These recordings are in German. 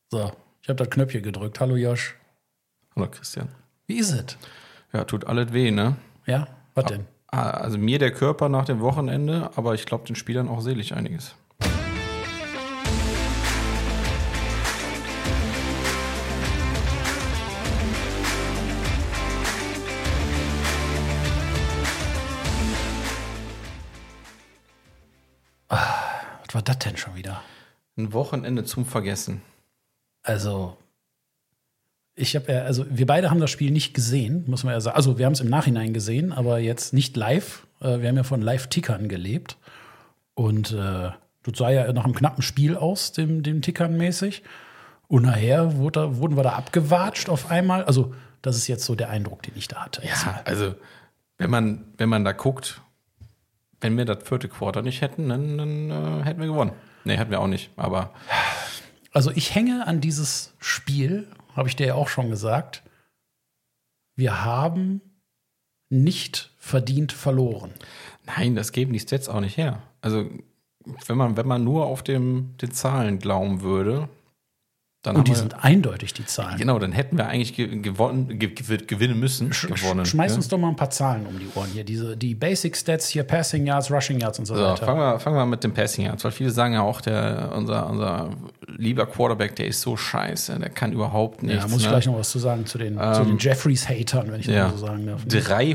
So, ich habe das Knöpfchen gedrückt. Hallo Josh. Hallo Christian. Wie ist es? Ja, tut alles weh, ne? Ja, was denn? Also mir der Körper nach dem Wochenende, aber ich glaube den Spielern auch seelisch einiges. Was war das denn schon wieder? Ein Wochenende zum Vergessen. Also, wir beide haben das Spiel nicht gesehen, muss man ja sagen. Also, wir haben es im Nachhinein gesehen, aber jetzt nicht live. Wir haben ja von Live-Tickern gelebt. Und das sah ja nach einem knappen Spiel aus, dem Tickern mäßig. Und nachher wurden wir da abgewatscht auf einmal. Also, das ist jetzt so der Eindruck, den ich da hatte. Ja, also, wenn man da guckt, wenn wir das vierte Quarter nicht hätten, dann hätten wir gewonnen. Nee, hätten wir auch nicht, aber... Also ich hänge an dieses Spiel, habe ich dir ja auch schon gesagt. Wir haben nicht verdient verloren. Nein, das geben die Stats auch nicht her. Also wenn man nur auf den Zahlen glauben würde, dann und die sind eindeutig, die Zahlen. Genau, dann hätten wir eigentlich gewinnen müssen. Schmeiß uns doch mal ein paar Zahlen um die Ohren hier. Die Basic Stats hier, Passing Yards, Rushing Yards und so weiter. Fangen wir mit dem Passing Yards, weil viele sagen ja auch, unser lieber Quarterback, der ist so scheiße, der kann überhaupt nichts. Ja, muss ich gleich noch was zu sagen zu den Jeffries-Hatern, wenn ich das so sagen darf.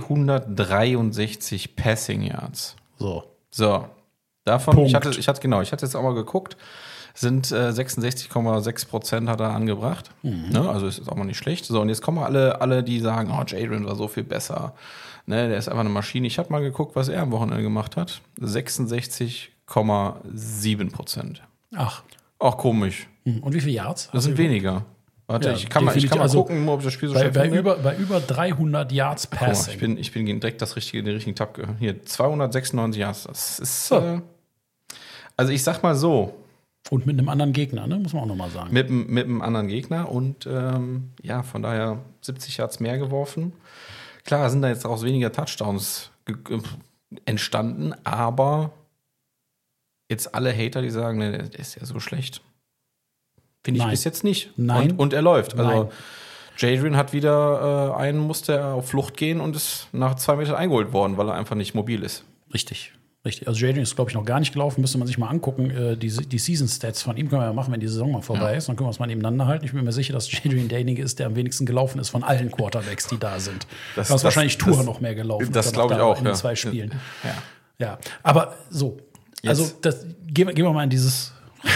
363 Passing Yards. So. Davon, ich hatte jetzt auch mal geguckt, sind 66,6% hat er angebracht. Ne? Also ist auch mal nicht schlecht. So, und jetzt kommen alle, die sagen, Jadrian war so viel besser. Ne, der ist einfach eine Maschine. Ich habe mal geguckt, was er am Wochenende gemacht hat. 66,7%. Ach, komisch. und wie viele Yards? Das sind weniger. Warte, Ja, ich kann mal gucken, ob ich das Spiel so schnell finde. Bei über 300 Yards Passing. Mal, ich bin direkt den richtigen Tab. Hier, 296 Yards. Das ist also ich sag mal so. Und mit einem anderen Gegner, ne? Muss man auch nochmal sagen. Mit einem anderen Gegner und von daher 70 Yards mehr geworfen. Klar, sind da jetzt auch weniger Touchdowns entstanden, aber jetzt alle Hater, die sagen, ne, der ist ja so schlecht. Finde ich bis jetzt nicht. Nein. Und er läuft. Also Jadrian hat wieder musste auf Flucht gehen und ist nach 2 Metern eingeholt worden, weil er einfach nicht mobil ist. Richtig. Also Jadrian ist, glaube ich, noch gar nicht gelaufen. Müsste man sich mal angucken. Die Season-Stats von ihm können wir ja machen, wenn die Saison mal vorbei ist. Dann können wir es mal nebeneinander halten. Ich bin mir sicher, dass Jadrian derjenige ist, der am wenigsten gelaufen ist von allen Quarterbacks, die da sind. Das ist wahrscheinlich Tour noch mehr gelaufen. Das glaube ich auch. In den 2 Spielen. Ja. Aber so. Also gehen wir mal in dieses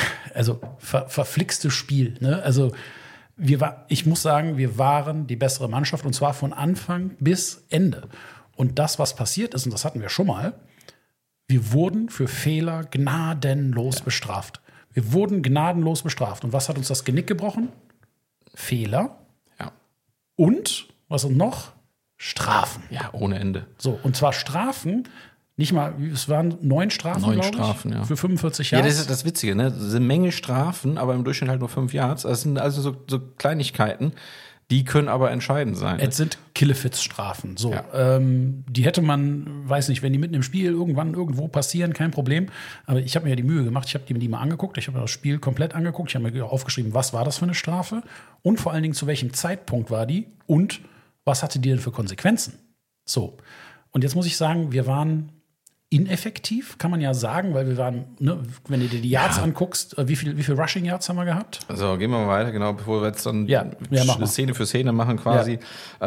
verflixte Spiel. Ne? Also ich muss sagen, wir waren die bessere Mannschaft und zwar von Anfang bis Ende. Und das, was passiert ist, und das hatten wir schon mal, wir wurden für Fehler gnadenlos bestraft. Wir wurden gnadenlos bestraft. Und was hat uns das Genick gebrochen? Fehler. Ja. Und, was und noch? Strafen. Ja, ohne Ende. So, und zwar Strafen, nicht mal, es waren 9 Strafen, 9 Strafen, ja. Für 45 Yards. Ja, das ist das Witzige, ne? Das ist eine Menge Strafen, aber im Durchschnitt halt nur 5 Yards. Das sind also so Kleinigkeiten, die können aber entscheidend sein. Es sind Killefits-Strafen. So, die hätte man, weiß nicht, wenn die mitten im Spiel irgendwo passieren, kein Problem. Aber ich habe mir ja die Mühe gemacht, ich habe die mal angeguckt, ich habe mir das Spiel komplett angeguckt, ich habe mir aufgeschrieben, was war das für eine Strafe und vor allen Dingen, zu welchem Zeitpunkt war die und was hatte die denn für Konsequenzen? So, und jetzt muss ich sagen, wir waren ineffektiv, kann man ja sagen, weil wir waren, ne, wenn du dir die Yards anguckst, wie viel Rushing Yards haben wir gehabt? Also gehen wir mal weiter, genau, bevor wir jetzt dann Szene für Szene machen quasi.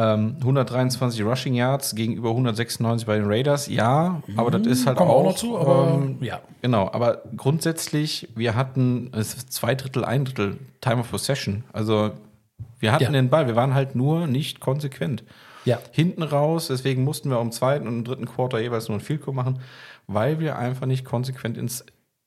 123 Rushing Yards gegenüber 196 bei den Raiders, aber das ist halt auch noch zu, aber genau, aber grundsätzlich, wir hatten 2 Drittel, 1 Drittel Time of Possession, also wir hatten den Ball, wir waren halt nur nicht konsequent. Ja. Hinten raus, deswegen mussten wir im 2. und im 3. Quarter jeweils nur ein Field Goal machen, weil wir einfach nicht konsequent ins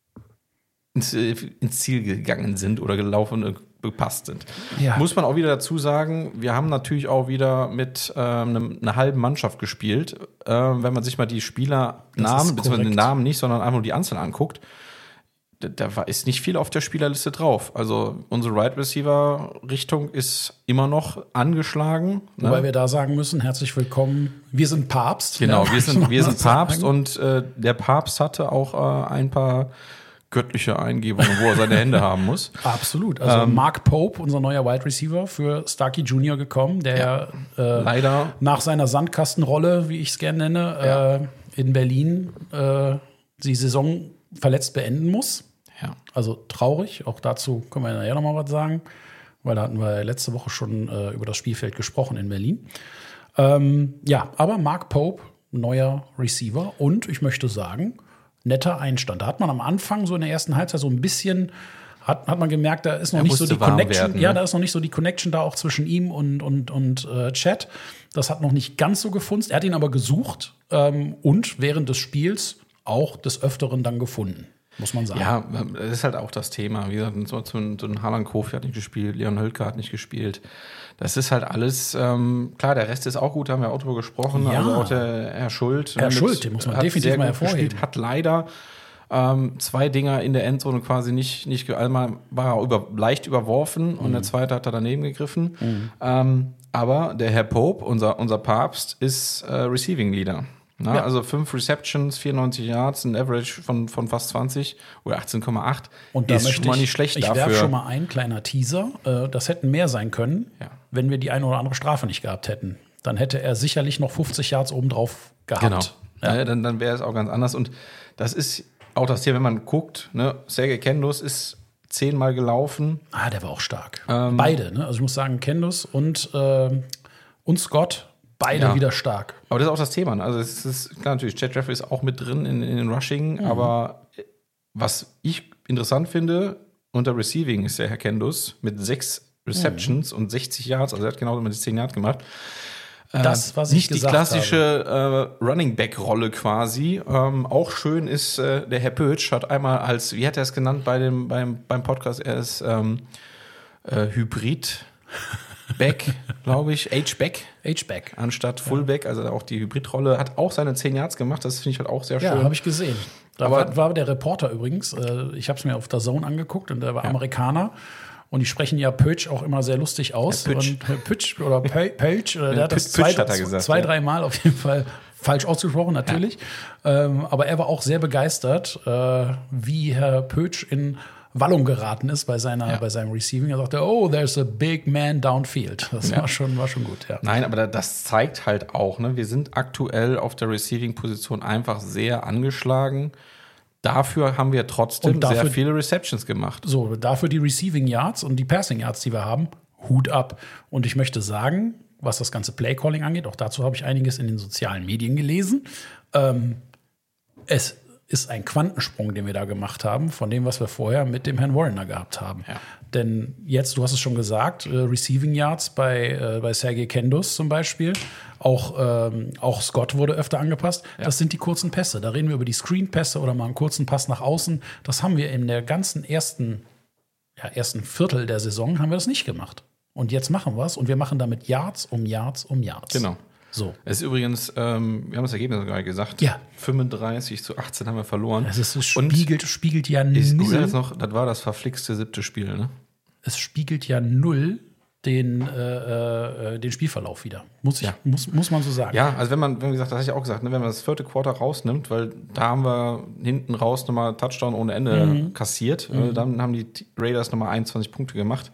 Ziel gegangen sind oder gelaufen und gepasst sind. Ja. Muss man auch wieder dazu sagen, wir haben natürlich auch wieder mit einer halben Mannschaft gespielt. Wenn man sich mal die Spielernamen, beziehungsweise den Namen nicht, sondern einfach nur die Anzahl anguckt, da ist nicht viel auf der Spielerliste drauf. Also unsere Right Receiver Richtung ist immer noch angeschlagen. Wobei wir da sagen müssen, herzlich willkommen, wir sind Papst. Genau, wir sind Papst und der Papst hatte auch ein paar göttliche Eingebung, wo er seine Hände haben muss. Absolut. Also Mark Pope, unser neuer Wide Receiver, für Starkey Jr. gekommen, der leider nach seiner Sandkastenrolle, wie ich es gerne nenne, in Berlin die Saison verletzt beenden muss. Ja. Also traurig. Auch dazu können wir nachher noch mal was sagen, weil da hatten wir letzte Woche schon über das Spielfeld gesprochen in Berlin. Aber Mark Pope, neuer Receiver, und ich möchte sagen, netter Einstand. Da hat man am Anfang so in der ersten Halbzeit so ein bisschen, hat man gemerkt, da ist noch nicht so die Connection. Da ist noch nicht so die Connection da auch zwischen ihm und Chad. Das hat noch nicht ganz so gefunzt. Er hat ihn aber gesucht und während des Spiels auch des Öfteren dann gefunden, muss man sagen. Ja, das ist halt auch das Thema. Wie gesagt, so ein Harlan Kofi hat nicht gespielt, Leon Hölker hat nicht gespielt. Das ist halt alles, klar, der Rest ist auch gut, da haben wir auch drüber gesprochen. Ja. Also auch der Herr Schuld. Herr Schuld, den muss man definitiv mal hervorheben. Gespielt, hat leider 2 Dinger in der Endzone quasi nicht einmal war er leicht überworfen und der zweite hat er daneben gegriffen. Aber der Herr Pope, unser Papst, ist Receiving Leader. Na, ja. Also 5 Receptions, 94 Yards, ein Average von fast 20 oder 18,8. Und da ist schon mal nicht schlecht dafür. Ich werfe schon mal ein kleiner Teaser. Das hätten mehr sein können, wenn wir die eine oder andere Strafe nicht gehabt hätten. Dann hätte er sicherlich noch 50 Yards obendrauf gehabt. Genau. Ja. Dann wäre es auch ganz anders. Und das ist auch das Thema, wenn man guckt, ne, Sergei Kendus ist 10-mal gelaufen. Der war auch stark. Beide, ne? Also ich muss sagen, Kendus und Scott, beide wieder stark. Aber das ist auch das Thema. Ne? Also es ist klar, natürlich, Chad Jeffrey ist auch mit drin in den Rushing, aber was ich interessant finde, unter Receiving ist der Herr Kendus mit 6 Receptions und 60 Yards, also er hat genau immer die 10 Yards gemacht. Das, was ich gesagt habe. Nicht die klassische Running-Back-Rolle quasi. Auch schön ist, der Herr Pötsch hat einmal als, wie hat er es genannt beim Podcast, er ist Hybrid-Back, glaube ich, H-Back. H-Back. Anstatt Fullback, also auch die Hybrid-Rolle, hat auch seine 10 Yards gemacht, das finde ich halt auch sehr schön. Ja, habe ich gesehen. Da war der Reporter übrigens, ich habe es mir auf der Zone angeguckt und der war Amerikaner. Und die sprechen ja Pötsch auch immer sehr lustig aus. Und Pötsch oder Pölsch, der hat das zwei, dreimal auf jeden Fall falsch ausgesprochen, natürlich. Ja. Aber er war auch sehr begeistert, wie Herr Pötsch in Wallung geraten ist bei seinem Receiving. Er sagte, there's a big man downfield. Das war schon gut, ja. Nein, aber das zeigt halt auch, ne, wir sind aktuell auf der Receiving-Position einfach sehr angeschlagen. Dafür haben wir trotzdem sehr viele Receptions gemacht. So, dafür die Receiving Yards und die Passing Yards, die wir haben, Hut ab. Und ich möchte sagen, was das ganze Play-Calling angeht, auch dazu habe ich einiges in den sozialen Medien gelesen. Es ist ein Quantensprung, den wir da gemacht haben, von dem, was wir vorher mit dem Herrn Warrener gehabt haben. Ja. Denn jetzt, du hast es schon gesagt, Receiving Yards bei Sergei Kendus zum Beispiel, auch Scott wurde öfter angepasst. Ja. Das sind die kurzen Pässe. Da reden wir über die Screen-Pässe oder mal einen kurzen Pass nach außen. Das haben wir in der ganzen ersten Viertel der Saison haben wir das nicht gemacht. Und jetzt machen wir es und wir machen damit Yards um Yards um Yards. Genau. So. Es ist übrigens, wir haben das Ergebnis gerade gesagt, 35-18 haben wir verloren. Es spiegelt ja null. Ich sage jetzt noch, das war das verflixte 7. Spiel, ne? Es spiegelt ja null den Spielverlauf wieder. Muss man so sagen. Ja, also wenn gesagt, das habe ich auch gesagt, ne, wenn man das 4. Quarter rausnimmt, weil da haben wir hinten raus nochmal Touchdown ohne Ende kassiert, dann haben die Raiders nochmal 21 Punkte gemacht.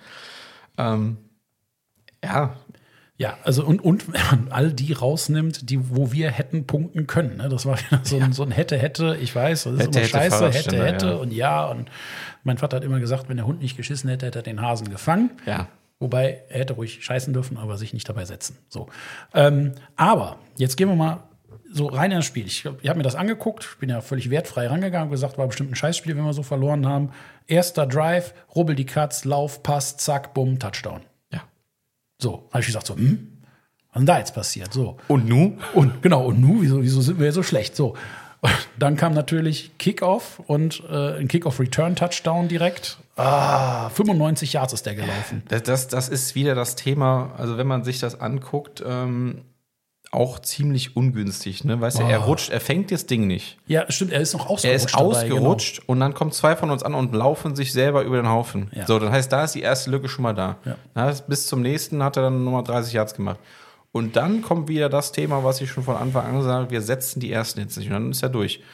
Ja, also und wenn man all die rausnimmt, wo wir hätten punkten können. Ne? Das war so ein hätte, ich weiß, das ist immer scheiße, hätte und und mein Vater hat immer gesagt, wenn der Hund nicht geschissen hätte, hätte er den Hasen gefangen. Ja. Wobei, er hätte ruhig scheißen dürfen, aber sich nicht dabei setzen. So. Aber jetzt gehen wir mal so rein in das Spiel. Ich habe mir das angeguckt, bin ja völlig wertfrei rangegangen und gesagt, war bestimmt ein Scheißspiel, wenn wir so verloren haben. Erster Drive, rubbel die Katz, Lauf, Pass, zack, bumm, Touchdown. Ja. So, habe ich gesagt, was ist denn da jetzt passiert? So. Und nu? Und nu, wieso sind wir so schlecht? So. Und dann kam natürlich Kickoff und ein Kickoff-Return-Touchdown direkt. 95 Yards ist der gelaufen. Das ist wieder das Thema, also wenn man sich das anguckt, auch ziemlich ungünstig, ne? Weißt du, er fängt das Ding nicht. Ja, stimmt, er ist noch ausgerutscht. Er ist ausgerutscht und dann kommen 2 von uns an und laufen sich selber über den Haufen. Ja. So, das heißt, da ist die erste Lücke schon mal da. Ja. Bis zum nächsten hat er dann nochmal 30 Yards gemacht. Und dann kommt wieder das Thema, was ich schon von Anfang an gesagt habe, wir setzen die ersten jetzt nicht und dann ist er durch.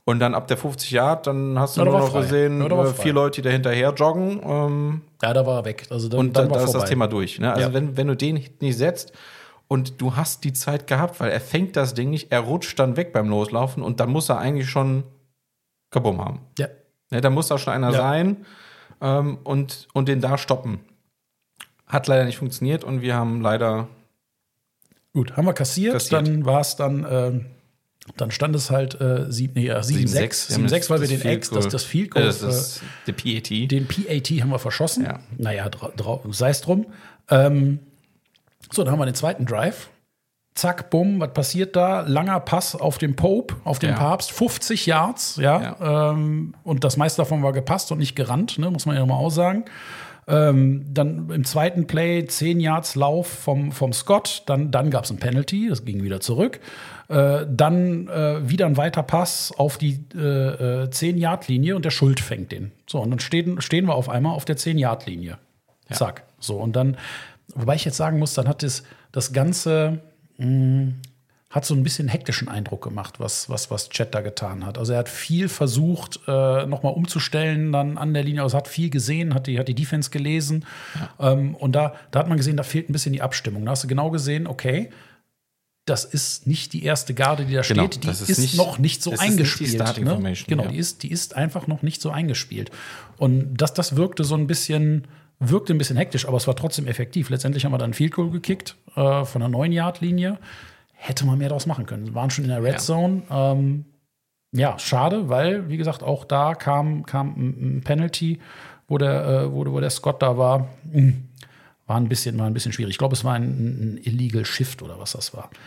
Und dann ab der 50 Yard, dann hast du nur noch gesehen, 4 Leute, die da hinterher joggen. Ja, da war er weg. Also dann und dann war ist das Thema durch. Ne? Also wenn du den nicht setzt und du hast die Zeit gehabt, weil er fängt das Ding nicht, er rutscht dann weg beim Loslaufen und dann muss er eigentlich schon Kabum haben. Ja. Ja, da muss da schon einer sein und den da stoppen. Hat leider nicht funktioniert und wir haben leider... Gut, haben wir kassiert. Dann war es dann stand es halt 7-6, weil wir den Ex, das Field Goal, das der PAT. Den PAT haben wir verschossen. Ja. Naja, sei es drum. So, dann haben wir den zweiten Drive. Zack, bumm, was passiert da? Langer Pass auf den Pope, auf den Papst, 50 Yards, und das meiste davon war gepasst und nicht gerannt, ne, muss man ja mal aussagen. Dann im zweiten Play 10 Yards Lauf vom Scott, dann gab es ein Penalty, das ging wieder zurück. Dann wieder ein weiter Pass auf die 10-Yard-Linie und der Schuld fängt den. So, und dann stehen wir auf einmal auf der 10-Yard-Linie. Zack. So, und dann, wobei ich jetzt sagen muss, dann hat das Ganze hat so ein bisschen hektischen Eindruck gemacht, was Chet da getan hat. Also er hat viel versucht, nochmal umzustellen dann an der Linie, also hat viel gesehen, hat die Defense gelesen. Ja. Und da hat man gesehen, da fehlt ein bisschen die Abstimmung. Da hast du genau gesehen, okay, das ist nicht die erste Garde, die da steht, die ist noch nicht so eingespielt. Nicht die Starting Formation, genau, die ist einfach noch nicht so eingespielt. Und das wirkte ein bisschen hektisch, aber es war trotzdem effektiv. Letztendlich haben wir dann Field Goal gekickt von der 9-Yard-Linie. Hätte man mehr daraus machen können. Wir waren schon in der Red Zone. Schade, weil, wie gesagt, auch da kam ein Penalty, wo der Scott da war. War ein bisschen schwierig. Ich glaube, es war ein Illegal Shift oder was das war.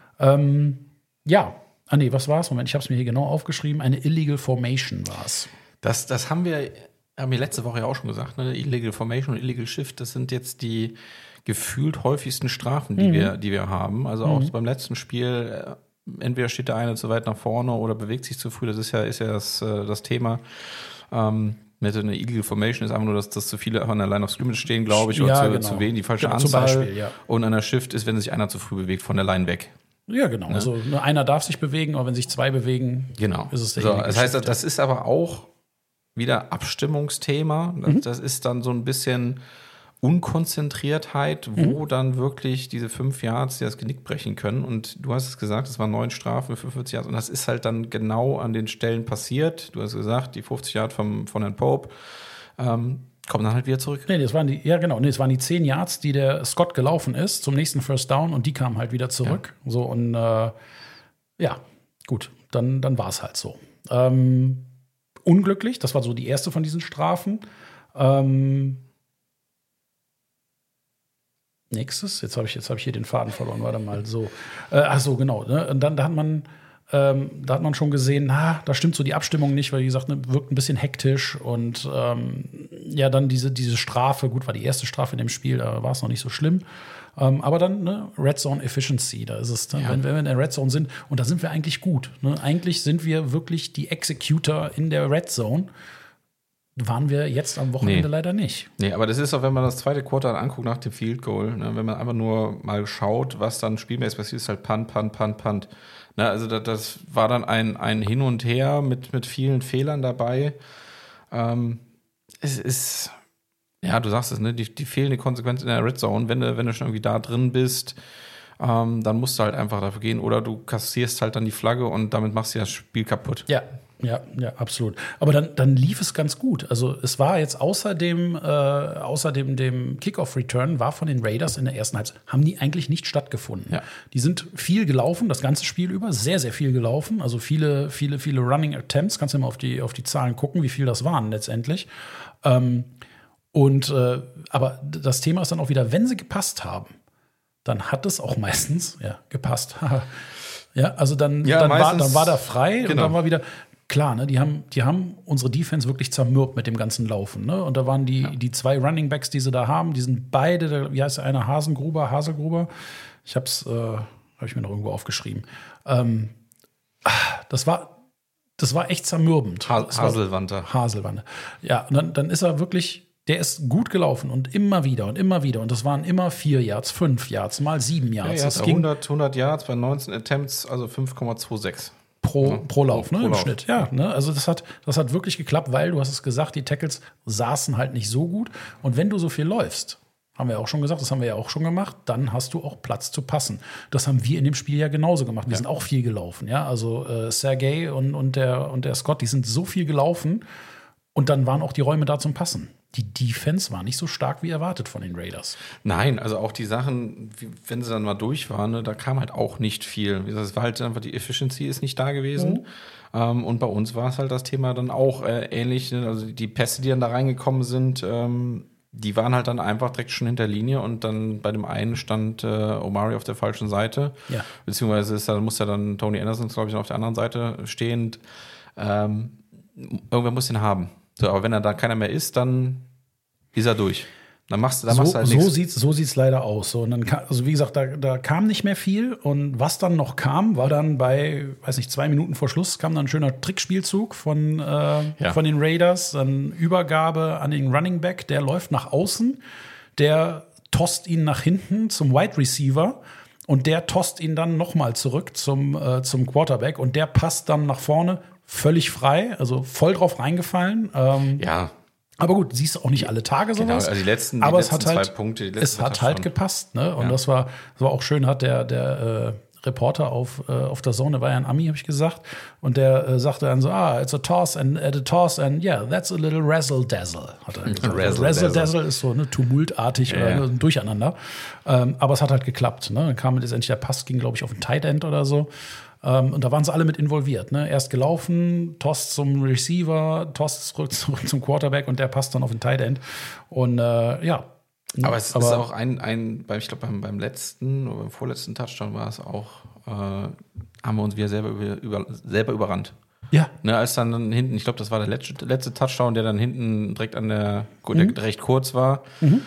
Was war es? Moment, ich habe es mir hier genau aufgeschrieben. Eine Illegal Formation war es. Das haben wir letzte Woche ja auch schon gesagt. Ne? Illegal Formation und Illegal Shift, das sind jetzt die gefühlt häufigsten Strafen, die wir haben. Also auch beim letzten Spiel, entweder steht der eine zu weit nach vorne oder bewegt sich zu früh. Das ist ja das Thema. Mit einer Illegal Formation ist einfach nur, dass zu viele an der Line of Scrimmage stehen, glaube ich, oder zu wenig, die falsche Anzahl. Zum Beispiel, Und einer Shift ist, wenn sich einer zu früh bewegt von der Line weg. Ja, genau. Ne? Also einer darf sich bewegen, aber wenn sich 2 bewegen, ist es der so, das heißt, das ist aber auch wieder Abstimmungsthema. Das ist dann so ein bisschen Unkonzentriertheit, wo dann wirklich diese 5 Yards, die das Genick brechen können. Und du hast es gesagt, es waren 9 Strafen für 45 Yards. Und das ist halt dann genau an den Stellen passiert. Du hast gesagt, die 50 Yards von Herrn Pope kommen dann halt wieder zurück. Es waren die 10 Yards, die der Scott gelaufen ist zum nächsten First Down und die kamen halt wieder zurück. Ja. So und gut, dann war es halt so. Unglücklich, das war so die erste von diesen Strafen. Nächstes, jetzt habe ich hier den Faden verloren, warte mal, so. Genau. Ne? Und dann da hat man schon gesehen, da stimmt so die Abstimmung nicht, weil, wie gesagt, wirkt ein bisschen hektisch und dann diese Strafe, gut, war die erste Strafe in dem Spiel, da war es noch nicht so schlimm. Aber dann Red Zone Efficiency, da ist es, wenn wir in der Red Zone sind, und da sind wir eigentlich gut. Ne? Eigentlich sind wir wirklich die Executor in der Red Zone. Waren wir jetzt am Wochenende leider nicht. Nee, aber das ist auch, wenn man das zweite Quarter anguckt nach dem Field Goal, ne, wenn man einfach nur mal schaut, was dann spielmäßig passiert, ist halt Punt. Ne, also das war dann ein Hin und Her mit vielen Fehlern dabei. Es ist, du sagst es, ne, die fehlende Konsequenz in der Red Zone, wenn du schon irgendwie da drin bist, dann musst du halt einfach dafür gehen oder du kassierst halt dann die Flagge und damit machst du das Spiel kaputt. Ja, absolut. Aber dann lief es ganz gut. Also es war jetzt außer dem Kickoff-Return war von den Raiders in der ersten Halbzeit, haben die eigentlich nicht stattgefunden. Ja. Die sind viel gelaufen, das ganze Spiel über, sehr, sehr viel gelaufen. Also viele Running Attempts, kannst du mal auf die Zahlen gucken, wie viel das waren letztendlich. Aber das Thema ist dann auch wieder, wenn sie gepasst haben, dann hat es auch meistens gepasst. Also dann war da frei und dann war wieder klar, ne, die haben unsere Defense wirklich zermürbt mit dem ganzen Laufen, ne? Und da waren die 2 Running Backs, die sie da haben, die sind beide, wie heißt der eine, Haselgruber. Habe ich mir noch irgendwo aufgeschrieben. Das war echt zermürbend. Haselwante. Ja, und dann ist er wirklich, der ist gut gelaufen und immer wieder. Und das waren immer 4 Yards, 5 Yards, mal 7 Yards. Ja, 100 Yards bei 19 Attempts, also 5,26. pro Lauf, ne, pro im Lauf. Schnitt. Ja, ne, also das hat wirklich geklappt, weil du hast es gesagt, die Tackles saßen halt nicht so gut. Und wenn du so viel läufst, haben wir auch schon gesagt, das haben wir ja auch schon gemacht, dann hast du auch Platz zu passen. Das haben wir in dem Spiel ja genauso gemacht. Wir sind auch viel gelaufen, ja. Also Sergei und der Scott, die sind so viel gelaufen und dann waren auch die Räume da zum Passen. Die Defense war nicht so stark wie erwartet von den Raiders. Nein, also auch die Sachen, wenn sie dann mal durch waren, ne, da kam halt auch nicht viel. Wie gesagt, es war halt einfach, die Efficiency ist nicht da gewesen. Und bei uns war es halt das Thema dann auch ähnlich. Ne? Also die Pässe, die dann da reingekommen sind, die waren halt dann einfach direkt schon hinter Linie und dann bei dem einen stand Omari auf der falschen Seite. Ja. Beziehungsweise muss ja dann Tony Anderson, glaube ich, auf der anderen Seite stehend. Irgendwer muss den haben. So, aber wenn er da keiner mehr ist, dann ist er durch. Dann machst du halt nichts. So sieht's leider aus. So, und dann also wie gesagt, da kam nicht mehr viel. Und was dann noch kam, war dann bei, 2 Minuten vor Schluss, kam dann ein schöner Trickspielzug von den Raiders. Dann Übergabe an den Running Back, der läuft nach außen, der tost ihn nach hinten zum Wide Receiver und der tost ihn dann nochmal zurück zum Quarterback und der passt dann nach vorne völlig frei, also voll drauf reingefallen. Aber gut, siehst du auch nicht alle Tage sowas. Genau, also die letzten 2 Punkte. Es hat halt gepasst, ne? Und das war auch schön, hat der Reporter auf der Zone, der war ja ein Ami, habe ich gesagt, und der sagte dann so, it's a toss and yeah, that's a little razzle-dazzle, hat er gesagt. Razzle-dazzle ist so tumultartig oder ein Durcheinander. Aber es hat halt geklappt, ne? Dann kam letztendlich der Pass, ging, glaube ich, auf ein Tight End oder so. Und da waren sie alle mit involviert. Ne? Erst gelaufen, Toss zum Receiver, Toss zurück zum Quarterback und der passt dann auf den Tight End. Und Aber es ist auch ich glaube beim letzten oder beim vorletzten Touchdown war es auch, haben wir uns wieder selber überrannt. Ja. Ne, als dann hinten, ich glaube, das war der letzte Touchdown, der dann hinten direkt der recht kurz war.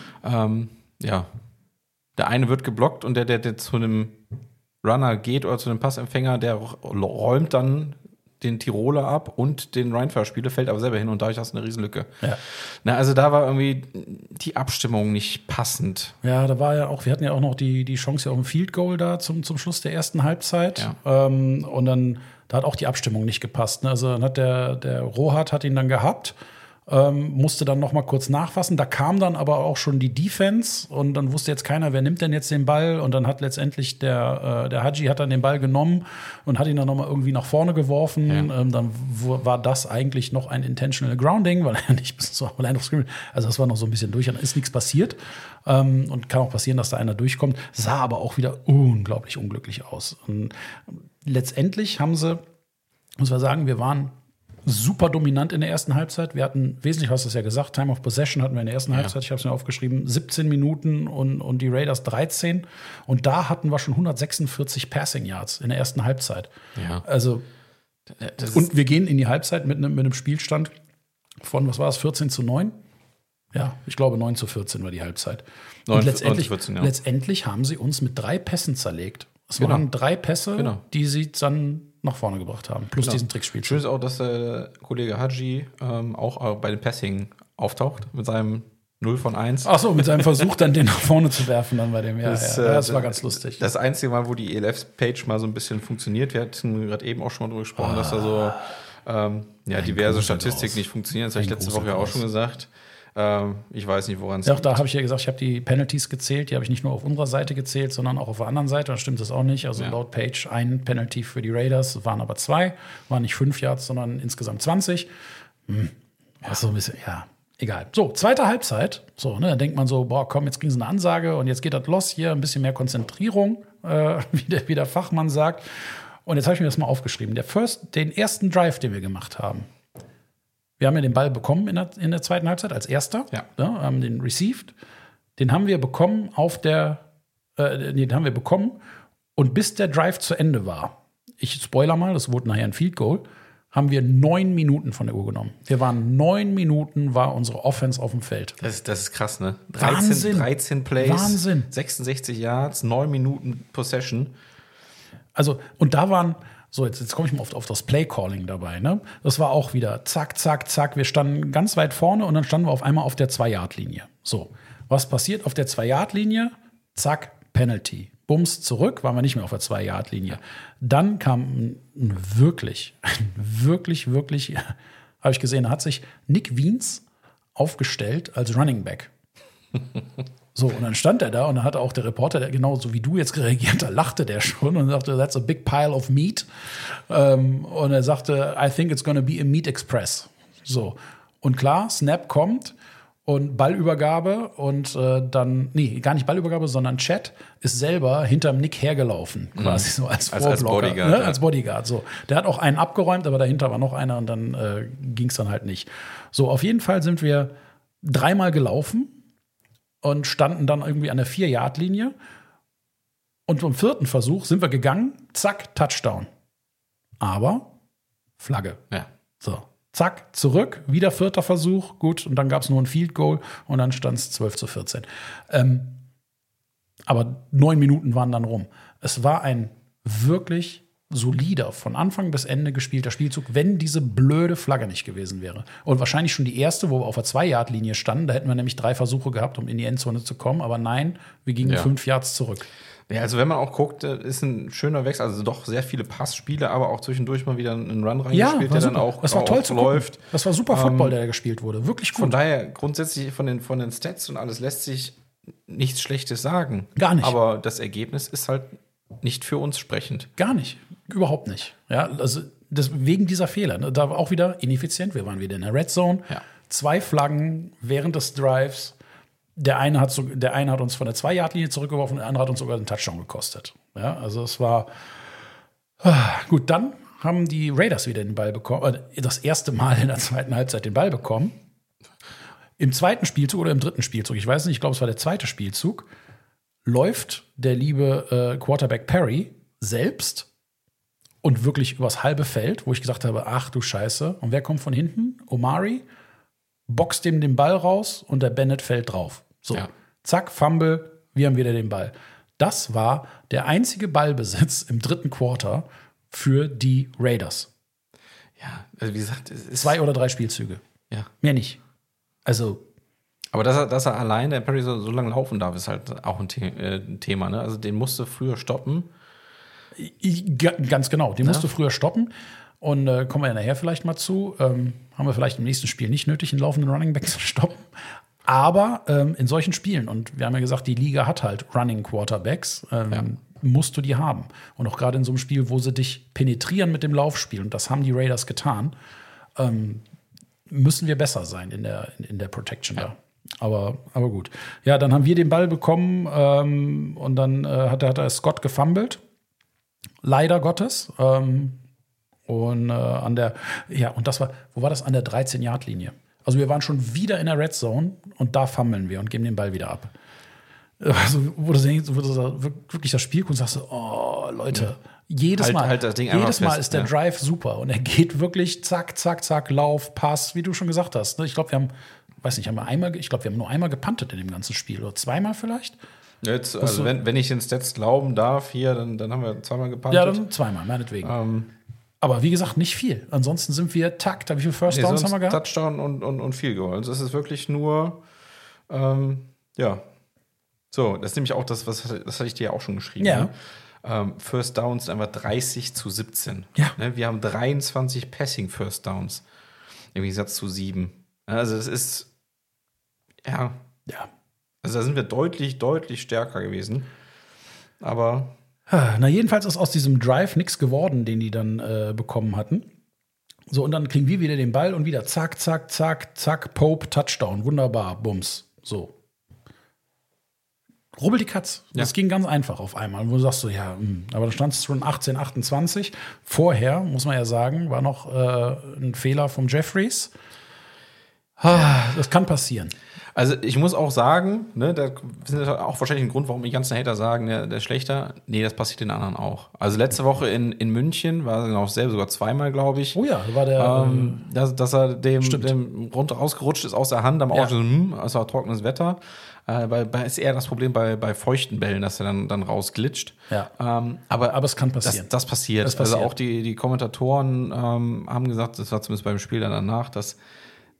Der eine wird geblockt und der zu einem Runner geht oder zu einem Passempfänger, der räumt dann den Tiroler ab und den Rheinfire-Spieler fällt aber selber hin und dadurch hast du eine Riesenlücke. Ja. Na, also da war irgendwie die Abstimmung nicht passend. Ja, da war ja auch, wir hatten ja auch noch die Chance auf ein Field Goal da zum Schluss der ersten Halbzeit. Ja. Und dann, da hat auch die Abstimmung nicht gepasst. Ne? Also dann hat der Rohat hat ihn dann gehabt, musste dann noch mal kurz nachfassen. Da kam dann aber auch schon die Defense und dann wusste jetzt keiner, wer nimmt denn jetzt den Ball. Und dann hat letztendlich der Haji hat dann den Ball genommen und hat ihn dann noch mal irgendwie nach vorne geworfen. Ja. Dann war das eigentlich noch ein intentional grounding, weil er nicht bis zur Line of Scrimmage, also das war noch so ein bisschen durch, dann ist nichts passiert. Und kann auch passieren, dass da einer durchkommt. Sah aber auch wieder unglaublich unglücklich aus. Und letztendlich haben sie, muss man sagen, wir waren super dominant in der ersten Halbzeit. Wir hatten wesentlich, hast du es ja gesagt, Time of Possession hatten wir in der ersten Halbzeit, ich habe es mir aufgeschrieben, 17 Minuten und die Raiders 13. Und da hatten wir schon 146 Passing Yards in der ersten Halbzeit. Ja. Also, und wir gehen in die Halbzeit mit einem Spielstand von, 14-9? Ja, ich glaube 9-14 war die Halbzeit. Und letztendlich haben sie uns mit 3 Pässen zerlegt. Es waren 3 Pässe, die sie dann nach vorne gebracht haben, plus diesen Trickspiel. Schön ist auch, dass der Kollege Haji auch bei dem Passing auftaucht mit seinem 0 von 1. Ach so, mit seinem Versuch dann den nach vorne zu werfen dann bei dem. Das war ganz lustig. Das einzige Mal, wo die ELF-Page mal so ein bisschen funktioniert, wir hatten gerade eben auch schon mal drüber gesprochen, dass da so diverse Statistiken nicht funktionieren. Das habe ich letzte Woche ja auch schon gesagt. Ich weiß nicht, woran es liegt. Da habe ich ja gesagt, ich habe die Penalties gezählt. Die habe ich nicht nur auf unserer Seite gezählt, sondern auch auf der anderen Seite. Da stimmt das auch nicht. Also laut Page ein Penalty für die Raiders, waren aber 2. Waren nicht 5 Yards, sondern insgesamt 20. Ja, so ein bisschen, egal. So, zweite Halbzeit. So, ne, dann denkt man so, komm, jetzt kriegen sie eine Ansage und jetzt geht das los hier. Ein bisschen mehr Konzentrierung, wie der Fachmann sagt. Und jetzt habe ich mir das mal aufgeschrieben. Den ersten Drive, den wir gemacht haben. Wir haben ja den Ball bekommen in der zweiten Halbzeit als erster. Ja. Haben den received. Den haben wir bekommen den haben wir bekommen. Und bis der Drive zu Ende war, ich spoiler mal, das wurde nachher ein Field Goal, haben wir 9 Minuten von der Uhr genommen. 9 Minuten war unsere Offense auf dem Feld. Das ist krass, ne? 13 Plays, Wahnsinn. 66 Yards, 9 Minuten Possession. Also, und da waren so, jetzt komme ich mal auf das Play-Calling dabei. Ne? Das war auch wieder zack, zack, zack. Wir standen ganz weit vorne und dann standen wir auf einmal auf der 2-Yard-Linie. So, was passiert auf der 2-Yard-Linie? Zack, Penalty. Bums zurück, waren wir nicht mehr auf der 2-Yard-Linie. Dann kam wirklich, habe ich gesehen, da hat sich Nick Wiens aufgestellt als Running Back. So, und dann stand er da und dann hat auch der Reporter, der genauso wie du jetzt reagiert, da lachte der schon und sagte, that's a big pile of meat. Und er sagte, I think it's gonna be a meat express. So, und klar, Snap kommt und Ballübergabe und dann, gar nicht Ballübergabe, sondern Chat ist selber hinterm Nick hergelaufen, quasi so als Vorblocker, als Bodyguard. Ne? Ja. Als Bodyguard, so. Der hat auch einen abgeräumt, aber dahinter war noch einer und dann ging es dann halt nicht. So, auf jeden Fall sind wir 3-mal gelaufen und standen dann irgendwie an der 4-Yard-Linie. Und beim 4. Versuch sind wir gegangen, zack, Touchdown. Aber Flagge. Ja. So, zack, zurück, wieder 4. Versuch, gut, und dann gab es nur ein Field Goal und dann stand es 12-14. Aber 9 Minuten waren dann rum. Es war ein wirklich solider, von Anfang bis Ende gespielter Spielzug, wenn diese blöde Flagge nicht gewesen wäre. Und wahrscheinlich schon die erste, wo wir auf der 2-Yard-Linie standen, da hätten wir nämlich 3 Versuche gehabt, um in die Endzone zu kommen, aber nein, wir gingen 5 Yards zurück. Ja, also wenn man auch guckt, ist ein schöner Wechsel, also doch sehr viele Passspiele, aber auch zwischendurch mal wieder einen Run reingespielt, der super. Dann auch das war toll zu läuft. Das war super Football, der gespielt wurde, wirklich gut. Von daher grundsätzlich von den Stats und alles lässt sich nichts Schlechtes sagen. Gar nicht. Aber das Ergebnis ist halt nicht für uns sprechend. Gar nicht, überhaupt nicht. Ja, also wegen dieser Fehler. Ne? Da war auch wieder ineffizient. Wir waren wieder in der Red Zone. Ja. 2 Flaggen während des Drives. Der eine hat uns von der 2-Yard-Linie zurückgeworfen, der andere hat uns sogar den Touchdown gekostet. Ja, also es war gut. Dann haben die Raiders wieder den Ball bekommen, das erste Mal in der zweiten Halbzeit den Ball bekommen. Im 2. Spielzug oder im 3. Spielzug, ich weiß nicht, ich glaube, es war der 2. Spielzug, läuft der liebe Quarterback Perry selbst und wirklich übers halbe Feld, wo ich gesagt habe, ach du Scheiße. Und wer kommt von hinten? Omari boxt ihm den Ball raus und der Bennett fällt drauf. So, zack, Fumble, wir haben wieder den Ball. Das war der einzige Ballbesitz im 3. Quarter für die Raiders. Ja, also wie gesagt, es ist 2 oder 3 Spielzüge. Ja. Mehr nicht. Also. Aber dass er allein, der Perry so lange laufen darf, ist halt auch ein Thema. Ne? Also den musste früher stoppen. Ganz genau, den musste früher stoppen. Und kommen wir ja nachher vielleicht mal zu. Haben wir vielleicht im nächsten Spiel nicht nötig, einen laufenden Running Back zu stoppen. Aber in solchen Spielen, und wir haben ja gesagt, die Liga hat halt Running Quarterbacks, musst du die haben. Und auch gerade in so einem Spiel, wo sie dich penetrieren mit dem Laufspiel, und das haben die Raiders getan, müssen wir besser sein in der Protection da. Aber gut. Ja, dann haben wir den Ball bekommen und dann hat er Scott gefummelt. Leider Gottes. Und und das war, wo war das? An der 13-Yard-Linie. Also wir waren schon wieder in der Red Zone und da fummeln wir und geben den Ball wieder ab. Also, wo du wirklich das Spiel guckst und sagst, oh, Leute, jedes Mal ist der Drive super und er geht wirklich zack, zack, zack, Lauf, Pass, wie du schon gesagt hast. Ich glaube, wir haben nur einmal gepuntet in dem ganzen Spiel oder 2-mal vielleicht. Jetzt, also wenn ich den Stats glauben darf hier, dann haben wir 2-mal gepuntet. Ja, dann 2-mal, meinetwegen. Aber wie gesagt, nicht viel. Ansonsten sind wir takt. Wie viele First Downs haben wir gehabt? Touchdown und Field Goal. Also es ist wirklich nur, So, das ist nämlich auch das hatte ich dir ja auch schon geschrieben. Ja. Ne? First Downs einfach 30-17. Ja. Ne? Wir haben 23 Passing First Downs. Im Gegensatz zu 7. Also das ist, ja. Also da sind wir deutlich, deutlich stärker gewesen. Aber na, jedenfalls ist aus diesem Drive nichts geworden, den die dann bekommen hatten. So, und dann kriegen wir wieder den Ball und wieder zack, zack, zack, zack, Pope, Touchdown. Wunderbar, Bums. So. Rubbel die Katz. Ja. Das ging ganz einfach auf einmal. Wo du sagst so, aber da stand es schon 18-28. Vorher, muss man ja sagen, war noch ein Fehler vom Jeffries. Das kann passieren. Also ich muss auch sagen, ne, da ist auch wahrscheinlich ein Grund, warum die ganzen Hater sagen, der ist schlechter. Nee, das passiert den anderen auch. Also letzte Woche in München war genau dasselbe, sogar 2-mal, glaube ich. Oh ja, war der dass er dem runter rausgerutscht ist aus der Hand, am Auto, es war trockenes Wetter. Ist eher das Problem bei feuchten Bällen, dass er dann rausglitscht. Ja. Aber es kann passieren. Das passiert. Also auch die Kommentatoren haben gesagt, das war zumindest beim Spiel dann danach, dass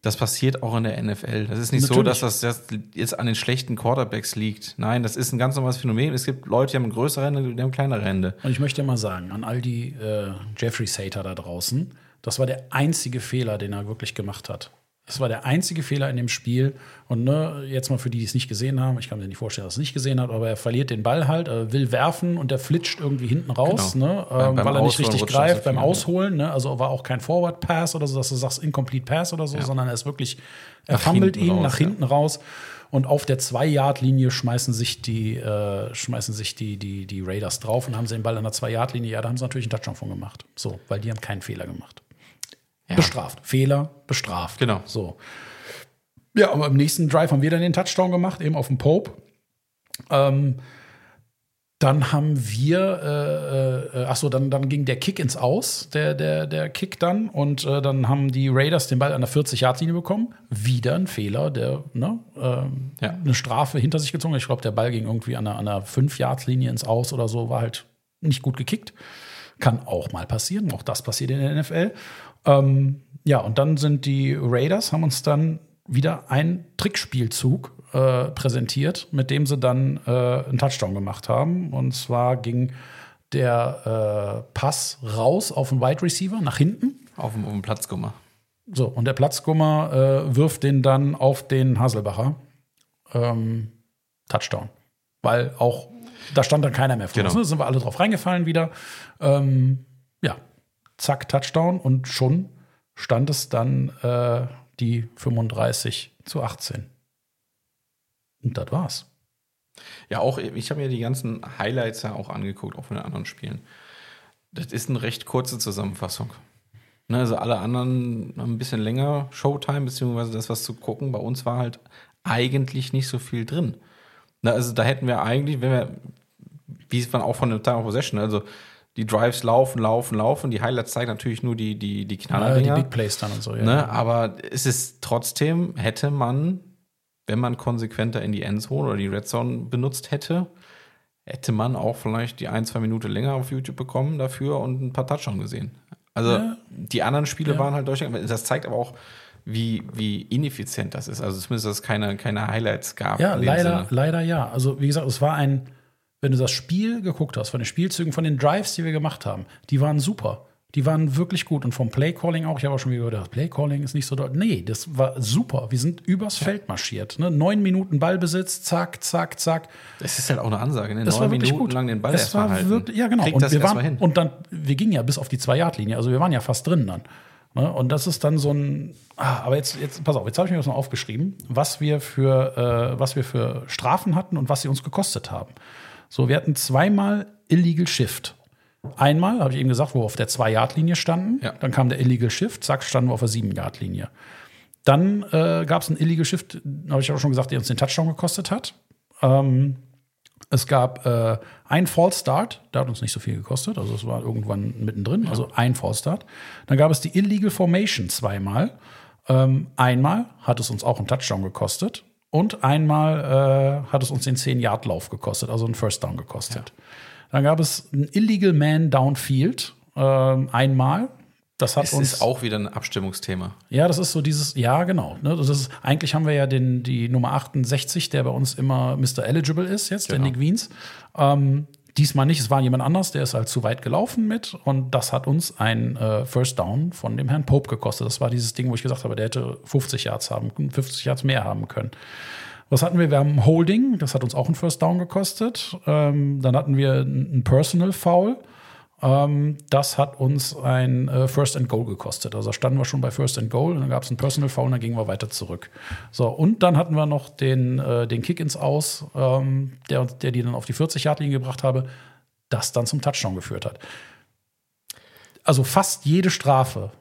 Das passiert auch in der NFL. Das ist nicht so, dass das jetzt an den schlechten Quarterbacks liegt. Nein, das ist ein ganz normales Phänomen. Es gibt Leute, die haben größere Hände, die haben kleinere Hände. Und ich möchte mal sagen, an all die Jeffries-Hater da draußen, das war der einzige Fehler, den er wirklich gemacht hat. Das war der einzige Fehler in dem Spiel. Und jetzt mal für die, die es nicht gesehen haben, ich kann mir nicht vorstellen, dass er es nicht gesehen hat, aber er verliert den Ball halt, will werfen und der flitscht irgendwie hinten raus, genau. Weil er nicht richtig greift beim Ausholen. Ne? Also war auch kein Forward Pass oder so, dass du sagst Incomplete Pass oder so, sondern er ist wirklich, er fummelt ihn nach hinten raus. Und auf der 2-Yard-Linie schmeißen sich die Raiders drauf und haben sie den Ball an der 2-Yard-Linie. Ja, da haben sie natürlich einen Touchdown von gemacht. So, weil die haben keinen Fehler gemacht. Ja. Bestraft. Fehler, bestraft. Genau. So. Ja, aber im nächsten Drive haben wir dann den Touchdown gemacht, eben auf dem Pope. Dann haben wir, dann ging der Kick ins Aus, der Kick dann. Und dann haben die Raiders den Ball an der 40-Yard-Linie bekommen. Wieder ein Fehler, eine Strafe hinter sich gezogen. Ich glaube, der Ball ging irgendwie an der 5-Yard-Linie ins Aus oder so, war halt nicht gut gekickt. Kann auch mal passieren, auch das passiert in der NFL. Und dann sind die Raiders, haben uns dann wieder einen Trickspielzug präsentiert, mit dem sie dann einen Touchdown gemacht haben. Und zwar ging der Pass raus auf den Wide Receiver nach hinten. Auf dem Platzgummer. So, und der Platzgummer wirft den dann auf den Haselbacher. Touchdown. Weil auch, da stand dann keiner mehr vor. Genau. Da sind wir alle drauf reingefallen wieder. Zack, Touchdown. Und schon stand es dann die 35-18. Und das war's. Ja, auch ich habe mir die ganzen Highlights ja auch angeguckt, auch von den anderen Spielen. Das ist eine recht kurze Zusammenfassung. Ne, also alle anderen haben ein bisschen länger Showtime, beziehungsweise das, was zu gucken. Bei uns war halt eigentlich nicht so viel drin. Na, also da hätten wir eigentlich, wie es man auch von der Time of Possession, also die Drives laufen. Die Highlights zeigen natürlich nur die Knallerdinger. Die Big Plays dann und so. Ja. Ne? Aber es ist trotzdem, hätte man, wenn man konsequenter in die Endzone oder die Red Zone benutzt hätte man auch vielleicht die 1-2 Minuten länger auf YouTube bekommen dafür und ein paar Touchdowns gesehen. Also die anderen Spiele waren halt durchgegangen. Das zeigt aber auch, wie ineffizient das ist. Also zumindest, dass es keine Highlights gab. Ja, leider ja. Also wie gesagt, es war wenn du das Spiel geguckt hast, von den Spielzügen, von den Drives, die wir gemacht haben, die waren super. Die waren wirklich gut. Und vom Playcalling auch. Ich habe auch schon wieder gedacht, Playcalling ist nicht so dort. Nee, das war super. Wir sind übers Feld marschiert. Ne? 9 Minuten Ballbesitz, zack, zack, zack. Das ist halt auch eine Ansage. Ne? Das 9 Minuten gut. Lang den Ball erstmal halten. Wirklich, ja, genau. Und wir gingen ja bis auf die 2-Yard-Linie. Also wir waren ja fast drin dann. Ne? Und das ist dann so ein. Aber jetzt pass auf, jetzt habe ich mir das noch aufgeschrieben, was wir für Strafen hatten und was sie uns gekostet haben. So, wir hatten 2-mal Illegal Shift. Einmal, habe ich eben gesagt, wo wir auf der 2-Yard-Linie standen. Ja. Dann kam der Illegal Shift, zack, standen wir auf der 7-Yard-Linie. Dann gab es einen Illegal Shift, habe ich auch schon gesagt, der uns den Touchdown gekostet hat. Es gab einen False Start, der hat uns nicht so viel gekostet, also es war irgendwann mittendrin, also ein False Start. Dann gab es die Illegal Formation 2-mal. Einmal hat es uns auch einen Touchdown gekostet. Und einmal hat es uns den 10-Yard-Lauf gekostet, also einen First Down gekostet. Ja. Dann gab es einen Illegal Man Downfield, einmal. Das ist auch wieder ein Abstimmungsthema. Ja, das ist so dieses, ja, genau. Ne, eigentlich haben wir ja die Nummer 68, der bei uns immer Mr. Eligible ist jetzt, genau. Der Nick Wiens. Diesmal nicht, es war jemand anders, der ist halt zu weit gelaufen mit. Und das hat uns ein First Down von dem Herrn Pope gekostet. Das war dieses Ding, wo ich gesagt habe, der hätte 50 Yards mehr haben können. Was hatten wir? Wir haben ein Holding, das hat uns auch ein First Down gekostet. Dann hatten wir ein Personal Foul. Das hat uns ein First and Goal gekostet. Also da standen wir schon bei First and Goal und dann gab es ein Personal Foul und dann gingen wir weiter zurück. So, und dann hatten wir noch den Kick ins Aus, der die dann auf die 40-Yard-Linie gebracht habe, das dann zum Touchdown geführt hat. Also fast jede Strafe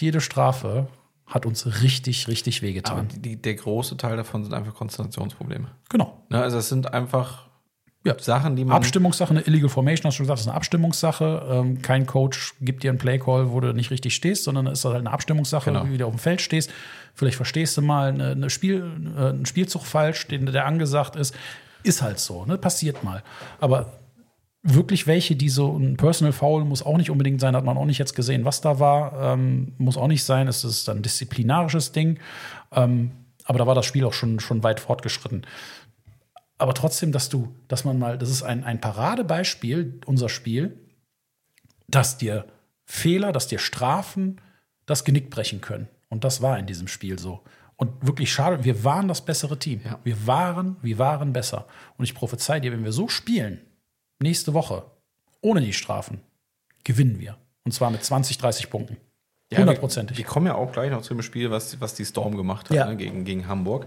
hat uns richtig, richtig wehgetan. Aber der große Teil davon sind einfach Konzentrationsprobleme. Genau. Ne, also es sind einfach Sachen, die man. Abstimmungssache, eine Illegal Formation, hast du schon gesagt, das ist eine Abstimmungssache. Kein Coach gibt dir einen Playcall, wo du nicht richtig stehst, sondern es ist halt eine Abstimmungssache, genau. Wie du auf dem Feld stehst. Vielleicht verstehst du mal einen Spielzug falsch, der angesagt ist. Ist halt so, ne? Passiert mal. Aber wirklich welche, die so ein Personal Foul muss auch nicht unbedingt sein, hat man auch nicht jetzt gesehen, was da war. Muss auch nicht sein, es ist ein disziplinarisches Ding. Aber da war das Spiel auch schon weit fortgeschritten. Aber trotzdem, das ist ein Paradebeispiel, unser Spiel, dass dir Fehler, dass dir Strafen das Genick brechen können. Und das war in diesem Spiel so. Und wirklich schade, wir waren das bessere Team. Ja. Wir waren besser. Und ich prophezei dir, wenn wir so spielen, nächste Woche, ohne die Strafen, gewinnen wir. Und zwar mit 20, 30 Punkten. 100%. Wir kommen ja auch gleich noch zu dem Spiel, was die Storm gemacht hat, ne, gegen Hamburg.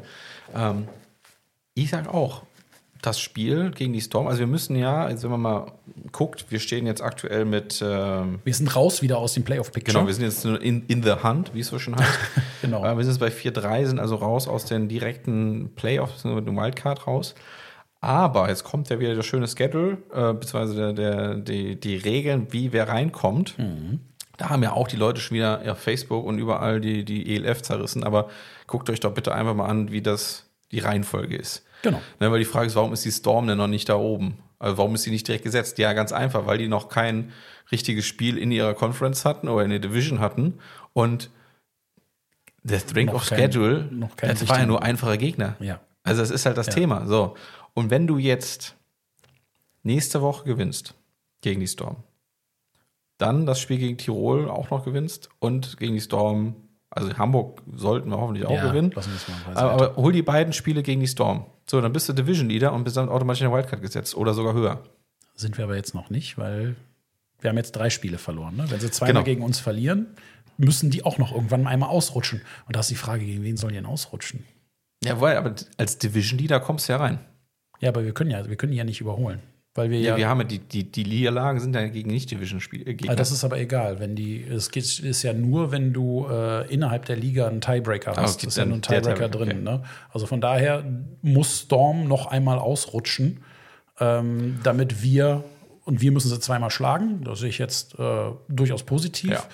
Ich sag auch, das Spiel gegen die Storm, also wir müssen ja, jetzt wenn man mal guckt, wir stehen jetzt aktuell mit wir sind raus wieder aus dem Playoff-Picture. Genau, wir sind jetzt in the hunt, wie es so schön heißt. Genau. Wir sind jetzt bei 4-3, sind also raus aus den direkten Playoffs, sind mit dem Wildcard raus. Aber jetzt kommt ja wieder das schöne Schedule, beziehungsweise die Regeln, wie wer reinkommt. Mhm. Da haben ja auch die Leute schon wieder auf Facebook und überall die ELF zerrissen. Aber guckt euch doch bitte einfach mal an, wie das die Reihenfolge ist. Genau. Ne, weil die Frage ist, warum ist die Storm denn noch nicht da oben? Also warum ist sie nicht direkt gesetzt? Ja, ganz einfach, weil die noch kein richtiges Spiel in ihrer Conference hatten oder in der Division hatten. Und der Strength of Schedule, das war ja nur einfacher Gegner. Ja. Also das ist halt das Thema. So. Und wenn du jetzt nächste Woche gewinnst gegen die Storm, dann das Spiel gegen Tirol auch noch gewinnst und gegen die Storm, also Hamburg sollten wir hoffentlich auch gewinnen. Aber hol die beiden Spiele gegen die Storm. So, dann bist du Division Leader und bist dann automatisch in der Wildcard gesetzt oder sogar höher. Sind wir aber jetzt noch nicht, weil wir haben jetzt 3 Spiele verloren. Ne? Wenn sie zweimal gegen uns verlieren, müssen die auch noch irgendwann einmal ausrutschen. Und da ist die Frage, gegen wen sollen die denn ausrutschen? Ja, aber als Division Leader kommst du ja rein. Ja, aber wir können die ja nicht überholen. Weil wir haben ja die Niederlagen sind ja gegen Nicht-Division-Gegner. Das ist aber egal. Ist ja nur, wenn du innerhalb der Liga einen Tiebreaker hast. Okay, ist ja nur ein Tiebreaker drin. Okay. Ne? Also von daher muss Storm noch einmal ausrutschen, damit wir müssen sie zweimal schlagen. Das sehe ich jetzt durchaus positiv. Ja.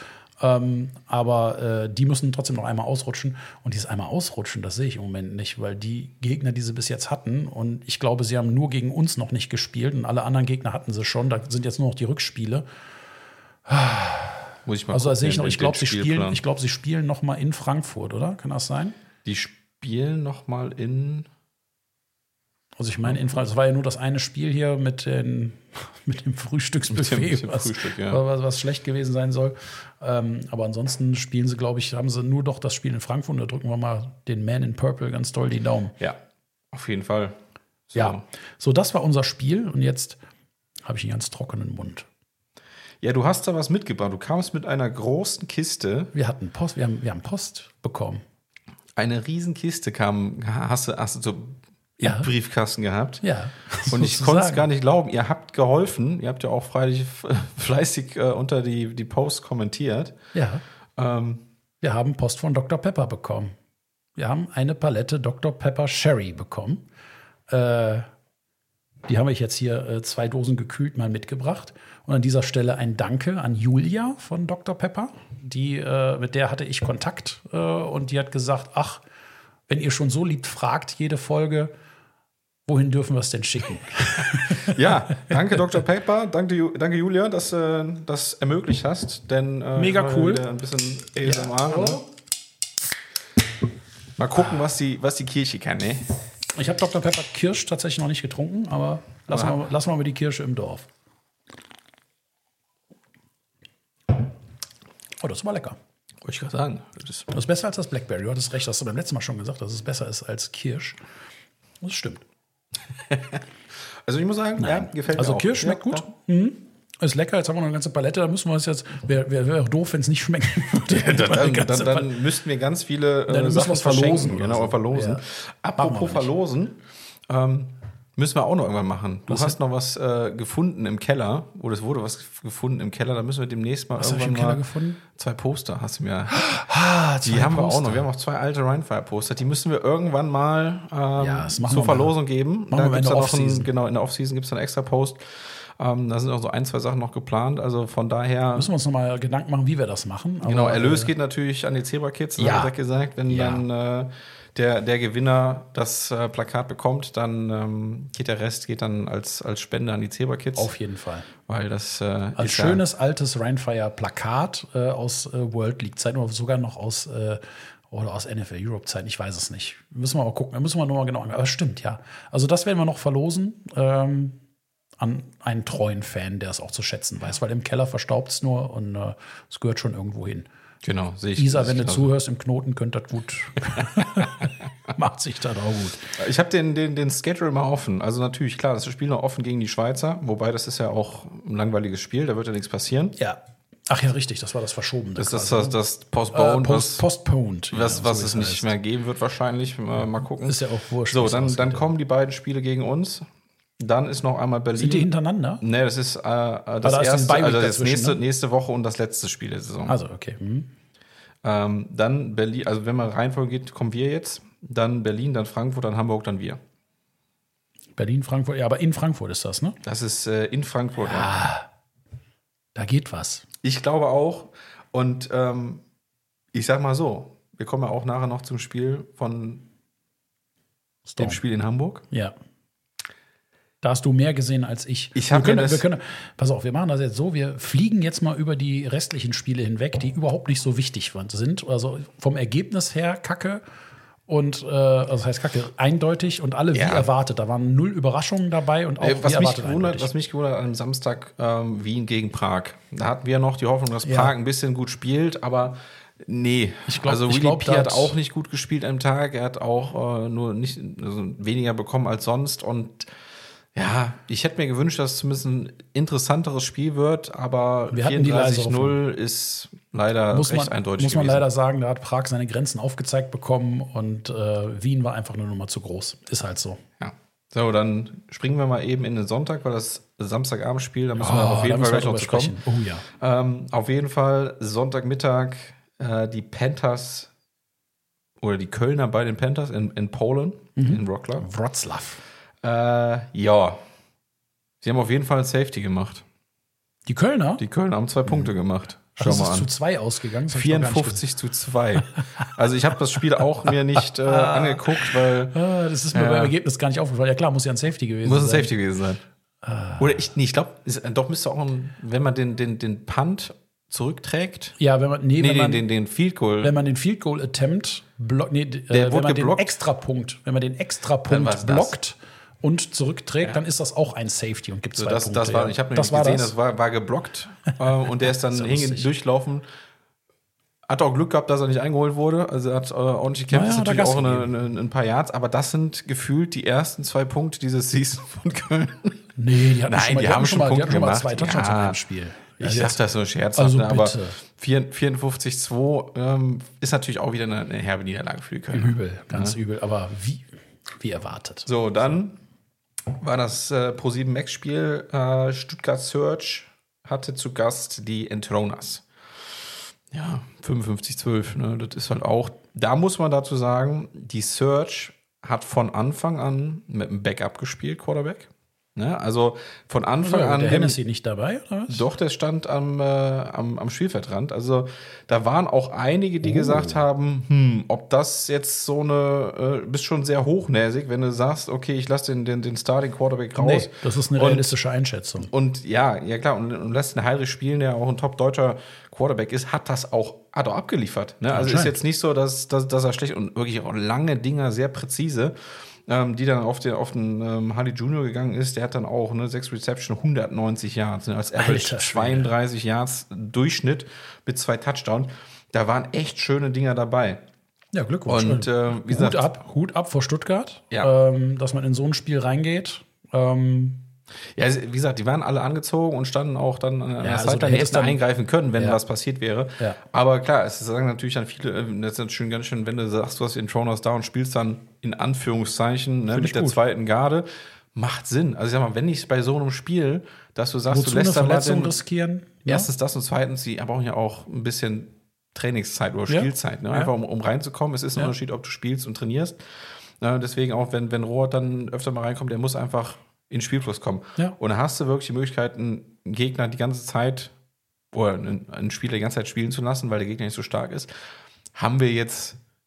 Aber die müssen trotzdem noch einmal ausrutschen. Und dieses einmal ausrutschen, das sehe ich im Moment nicht, weil die Gegner, die sie bis jetzt hatten, und ich glaube, sie haben nur gegen uns noch nicht gespielt und alle anderen Gegner hatten sie schon. Da sind jetzt nur noch die Rückspiele. Muss ich mal also sehe ich noch, ich glaube, sie spielen noch mal in Frankfurt, oder? Kann das sein? Die spielen noch mal in. Also ich meine, das war ja nur das eine Spiel hier mit dem Frühstücksbuffet, was schlecht gewesen sein soll. Aber ansonsten spielen sie, glaube ich, haben sie nur doch das Spiel in Frankfurt. Und da drücken wir mal den Man in Purple ganz doll die Daumen. Ja, auf jeden Fall. So. Ja, so das war unser Spiel. Und jetzt habe ich einen ganz trockenen Mund. Ja, du hast da was mitgebracht. Du kamst mit einer großen Kiste. Wir haben Post bekommen. Eine Riesenkiste hast du so Briefkasten gehabt. Ja. Und ich konnte es gar nicht glauben. Ihr habt geholfen. Ihr habt ja auch fleißig unter die Posts kommentiert. Ja. Wir haben Post von Dr. Pepper bekommen. Wir haben eine Palette Dr. Pepper Sherry bekommen. Die habe ich jetzt hier 2 Dosen gekühlt mal mitgebracht. Und an dieser Stelle ein Danke an Julia von Dr. Pepper. Mit der hatte ich Kontakt. Und die hat gesagt, ach, wenn ihr schon so lieb fragt, jede Folge, wohin dürfen wir es denn schicken? Ja, danke Dr. Pepper, danke Julia, dass du das ermöglicht hast. Denn, mega cool. Ein bisschen ASMR. Ja. Ne? Mal gucken, was die Kirsche kann, ne? Ich habe Dr. Pepper Kirsch tatsächlich noch nicht getrunken, aber lassen wir mal die Kirsche im Dorf. Oh, das war lecker. Wollte ich gerade sagen. Das ist besser als das Blackberry. Du hattest recht, hast du beim letzten Mal schon gesagt, dass es besser ist als Kirsch. Das stimmt. Also ich muss sagen, gefällt mir auch. Also Kirsch schmeckt gut. Ja. Mhm. Ist lecker, jetzt haben wir noch eine ganze Palette, da müssen wir es jetzt. Wäre auch doof, wenn es nicht schmecken würde. Dann müssten wir ganz viele Sachen verlosen. Genau, verlosen. Ja. Apropos verlosen, müssen wir auch noch irgendwann machen. Du hast noch was gefunden im Keller, oder es wurde was gefunden im Keller, da müssen wir demnächst mal irgendwann mal gefunden? 2 Poster hast du mir. Die haben wir auch noch. Wir haben auch 2 alte Rhinefire-Poster, die müssen wir irgendwann mal zur Verlosung geben. Machen wir in der Off-Season. Genau, in der Off-Season gibt es dann einen extra Post. Da sind auch so 1, 2 Sachen noch geplant, also von daher. Müssen wir uns nochmal Gedanken machen, wie wir das machen. Genau, Erlös geht natürlich an die Zebra Kids, habe ich gesagt, wenn dann der Gewinner das Plakat bekommt, dann geht der Rest dann als Spende an die Zebra Kids. Auf jeden Fall. Weil das als schönes altes Rhinefire-Plakat aus World League-Zeiten oder sogar noch aus NFL Europe-Zeiten, ich weiß es nicht. Müssen wir mal gucken, da müssen wir nochmal genau angehen. Aber stimmt, ja. Also das werden wir noch verlosen an einen treuen Fan, der es auch zu schätzen weiß, weil im Keller verstaubt es nur und es gehört schon irgendwo hin. Genau, sehe ich. Isa, wenn du zuhörst im Knoten, könnte das gut. Macht sich das auch gut. Ich habe den Schedule mal offen. Also natürlich, klar, das Spiel noch offen gegen die Schweizer, wobei das ist ja auch ein langweiliges Spiel, da wird ja nichts passieren. Ja. Ach ja, richtig, das war das Verschobene. Das ist das Postponed. Postponed. Was es nicht mehr geben wird wahrscheinlich. Mal gucken. Ist ja auch wurscht. So, dann kommen die beiden Spiele gegen uns. Dann ist noch einmal Berlin. Sind die hintereinander? Nee, das ist das erste, also das nächste Woche und das letzte Spiel der Saison. Also, okay. Dann Berlin, also wenn man Reihenfolge geht, kommen wir jetzt. Dann Berlin, dann Frankfurt, dann Hamburg, dann wir. Berlin, Frankfurt, ja, aber in Frankfurt ist das, ne? Das ist in Frankfurt. Ja. Da geht was. Ich glaube auch. Und ich sag mal so, wir kommen ja auch nachher noch zum Spiel von dem Spiel in Hamburg. Ja. Da hast du mehr gesehen als ich. Pass auf, wir machen das jetzt so, wir fliegen jetzt mal über die restlichen Spiele hinweg, die überhaupt nicht so wichtig sind. Also vom Ergebnis her Kacke und das heißt Kacke eindeutig und alle wie erwartet. Da waren 0 Überraschungen dabei und auch was mich gewundert hat am Samstag Wien gegen Prag. Da hatten wir noch die Hoffnung, dass Prag ein bisschen gut spielt, aber nee, Willi P. hat auch nicht gut gespielt am Tag. Er hat auch weniger bekommen als sonst und ja, ich hätte mir gewünscht, dass es zumindest ein interessanteres Spiel wird, aber 34-0 ist leider recht eindeutig Muss man leider sagen, da hat Prag seine Grenzen aufgezeigt bekommen und Wien war einfach eine Nummer zu groß. Ist halt so. Ja. So, dann springen wir mal eben in den Sonntag, weil das Samstagabendspiel, da müssen wir auf jeden Fall gleich noch zu kommen. Oh ja. Auf jeden Fall Sonntagmittag die Panthers oder die Kölner bei den Panthers in Polen, in Wroclaw. Wroclaw. Ja. Sie haben auf jeden Fall ein Safety gemacht. Die Kölner? Die Kölner haben 2 Punkte gemacht. Schau mal an. Ist zu 2 ausgegangen? 54-2. Also ich habe das Spiel auch mir nicht angeguckt, weil das ist mir beim Ergebnis gar nicht aufgefallen. Ja klar, muss ja ein Safety gewesen sein. Muss ein Safety gewesen sein. Oder ich glaube, doch müsste auch, wenn man den Punt zurückträgt. Ja, wenn man den Field Goal. Wenn man den Field Goal Attempt den Extrapunkt blockt und zurückträgt, dann ist das auch ein Safety und gibt 2 Punkte. Ich habe nämlich gesehen, das war geblockt und der ist dann durchlaufen. Hat auch Glück gehabt, dass er nicht eingeholt wurde. Also er hat ordentlich gekämpft, ist natürlich auch ein paar Yards, aber das sind gefühlt die ersten 2 Punkte dieses Season von Köln. Nee, die haben schon mal Punkte gemacht. 2 Touchdowns im Spiel. Ich dachte das so scherzhaft, also aber 54-2 ist natürlich auch wieder eine herbe Niederlage für die Kölner. Übel, ganz übel, aber wie erwartet. So, dann war das Pro7 Max-Spiel. Stuttgart Surge hatte zu Gast die Entronas. Ja, 55-12, ne? Das ist halt auch, da muss man dazu sagen, die Surge hat von Anfang an mit einem Backup gespielt, Quarterback. Ne? Also von Anfang an. Der Hennessy nicht dabei, oder was? Doch, der stand am Spielfeldrand. Also da waren auch einige, die gesagt haben, ob das jetzt so bist schon sehr hochnäsig, wenn du sagst, okay, ich lasse den Starting Quarterback raus. Nee, das ist eine realistische Einschätzung. Und ja, klar, und lässt einen Heinrich spielen, der auch ein top-deutscher Quarterback ist, hat auch abgeliefert. Ne? Also ist jetzt nicht so, dass er schlecht und wirklich auch lange Dinger, sehr präzise, die dann auf den Hardy Junior gegangen ist. Der hat dann auch 6 Reception, 190 Yards, als Average 32 Yards Durchschnitt mit 2 Touchdowns. Da waren echt schöne Dinger dabei. Ja, Glückwunsch. Und wie gesagt, Hut ab vor Stuttgart, dass man in so ein Spiel reingeht. Ja, wie gesagt, die waren alle angezogen und standen auch dann an der Seite, hätten eingreifen können, wenn was passiert wäre. Ja. Aber klar, es sagen natürlich dann viele, das ist ganz schön, wenn du sagst, du hast den Entronas da und spielst dann in Anführungszeichen mit der zweiten Garde, macht Sinn. Also ich sag mal, wenn nicht bei so einem Spiel, dass du sagst, du lässt dann Verletzung riskieren. Erstens das und zweitens, die brauchen ja auch ein bisschen Trainingszeit oder Spielzeit, einfach um reinzukommen. Es ist ein Unterschied, ob du spielst und trainierst. Deswegen auch, wenn Rohr dann öfter mal reinkommt, der muss einfach in den Spielfluss kommen. Ja. Und dann hast du wirklich die Möglichkeit, einen Gegner die ganze Zeit oder einen Spieler die ganze Zeit spielen zu lassen, weil der Gegner nicht so stark ist. Haben wir jetzt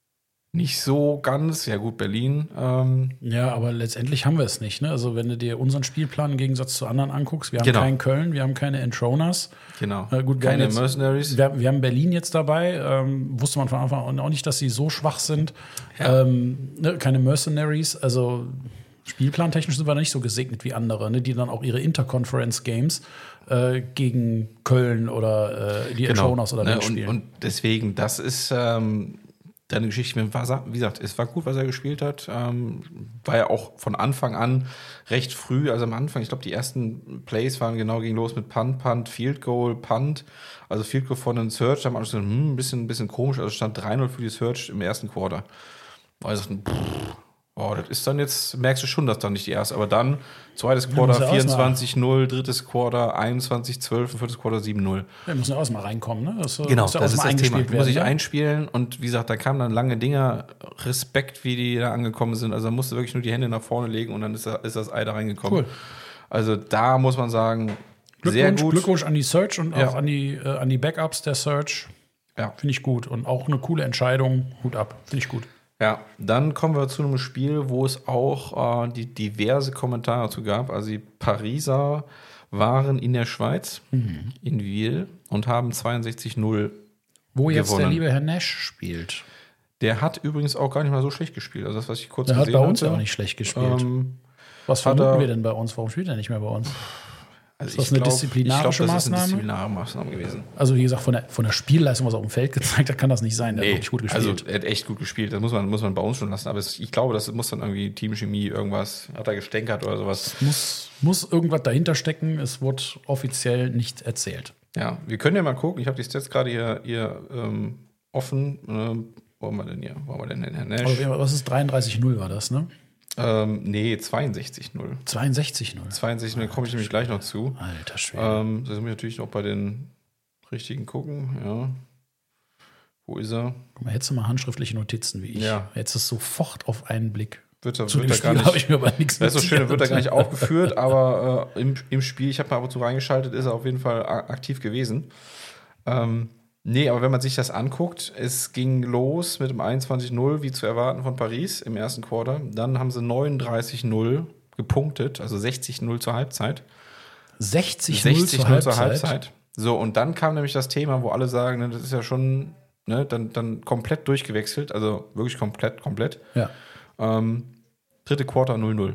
nicht so ganz. Ja gut, Berlin. Ja, aber letztendlich haben wir es nicht. Ne? Also wenn du dir unseren Spielplan im Gegensatz zu anderen anguckst, wir haben keinen Köln, wir haben keine Entroners. Genau, gut, keine Mercenaries. Wir haben Berlin jetzt dabei. Wusste man von Anfang an auch nicht, dass sie so schwach sind. Ja. Keine Mercenaries. Also spielplantechnisch sind wir nicht so gesegnet wie andere, ne? Die dann auch ihre Interconference-Games gegen Köln oder die Entroners oder wen spielen. Und deswegen, das ist deine Geschichte mit Wasser, wie gesagt, es war gut, was er gespielt hat. War ja auch von Anfang an recht früh, also am Anfang, ich glaube, die ersten Plays waren ging los mit Punt, Field Goal, Punt. Also Field Goal von den Search, da haben wir gesagt, ein bisschen komisch, also stand 3-0 für die Search im ersten Quarter. Also das ist dann jetzt, merkst du schon, dass dann nicht die erste, aber dann zweites Quarter 24-0, drittes Quarter 21-12, viertes Quarter 7-0. Wir müssen ja auch mal reinkommen, ne? Das ist das Thema. Du musst dich ne? einspielen und wie gesagt, da kamen dann lange Dinger, Respekt, wie die da angekommen sind. Also da musst du wirklich nur die Hände nach vorne legen und dann ist das Ei da reingekommen. Cool. Also da muss man sagen, sehr gut. Glückwunsch an die Search und auch an die Backups der Search. Ja. Finde ich gut. Und auch eine coole Entscheidung. Hut ab. Finde ich gut. Ja, dann kommen wir zu einem Spiel, wo es auch die diverse Kommentare dazu gab. Also die Pariser waren in der Schweiz, in Wiel, und haben 62-0 Wo jetzt gewonnen. Der liebe Herr Nash spielt. Der hat übrigens auch gar nicht mal so schlecht gespielt. Also das, was ich kurz gesehen habe. Der hat bei uns ja auch nicht schlecht gespielt. Was vermuten wir denn bei uns? Warum spielt er nicht mehr bei uns? Also ist das eine disziplinarische Maßnahme? Das ist eine disziplinarische Maßnahme gewesen. Also wie gesagt, von der Spielleistung, was er auf dem Feld gezeigt hat, kann das nicht sein. Der hat wirklich gut gespielt. Also er hat echt gut gespielt. Das muss man bei uns schon lassen. Aber ich glaube, das muss dann irgendwie Teamchemie, irgendwas, hat er gestänkert oder sowas. Muss irgendwas dahinter stecken. Es wurde offiziell nicht erzählt. Ja, wir können ja mal gucken. Ich habe die Stats gerade hier offen. Wo haben wir denn hier? Wo haben wir denn Herr Nash? Also, was ist 33-0 war das, ne? Nee, 62-0. 62-0. 62-0, komme ich nämlich gleich noch zu. Alter Schwede. Da muss ich natürlich noch bei den richtigen gucken, ja. Wo ist er? Guck mal, hättest du mal handschriftliche Notizen wie ich. Ja. Hättest es sofort auf einen Blick. Wird er gar nicht, habe ich mir aber nichts das ist so schön, wird er gar nicht aufgeführt, aber im Spiel, ich habe mal ab und zu reingeschaltet, ist er auf jeden Fall aktiv gewesen. Nee, aber wenn man sich das anguckt, es ging los mit dem 21-0, wie zu erwarten von Paris im ersten Quarter. Dann haben sie 39-0 gepunktet, also 60-0 zur Halbzeit. 60-0 zur Halbzeit? So, und dann kam nämlich das Thema, wo alle sagen, ne, das ist ja schon dann komplett durchgewechselt, also wirklich komplett. Ja. Dritte Quarter 0-0.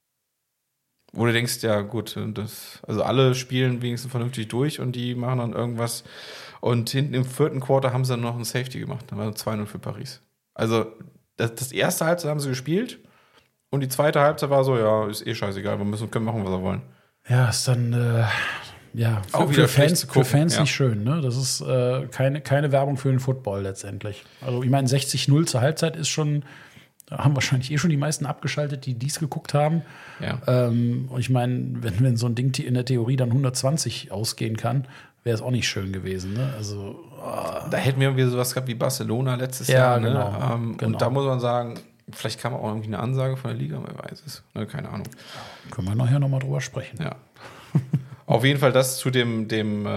Wo du denkst, ja gut, also alle spielen wenigstens vernünftig durch und die machen dann irgendwas. Und hinten im vierten Quarter haben sie dann noch ein Safety gemacht. Dann war 2-0 für Paris. Also das erste Halbzeit haben sie gespielt und die zweite Halbzeit war so, ja, ist eh scheißegal, können machen, was wir wollen. Ja, ist dann auch wieder für Fans nicht schön. Ne? Das ist keine Werbung für den Football letztendlich. Also ich meine, 60-0 zur Halbzeit ist schon, da haben wahrscheinlich schon die meisten abgeschaltet, die dies geguckt haben. Ja. Und ich meine, wenn so ein Ding in der Theorie dann 120 ausgehen kann, wäre es auch nicht schön gewesen. Ne? Also, da hätten wir irgendwie sowas gehabt wie Barcelona letztes Jahr. Genau, ne? genau. Und da muss man sagen, vielleicht kam auch irgendwie eine Ansage von der Liga, wer weiß es. Ne? Keine Ahnung. Können wir nachher nochmal drüber sprechen. Ja. Auf jeden Fall das zu dem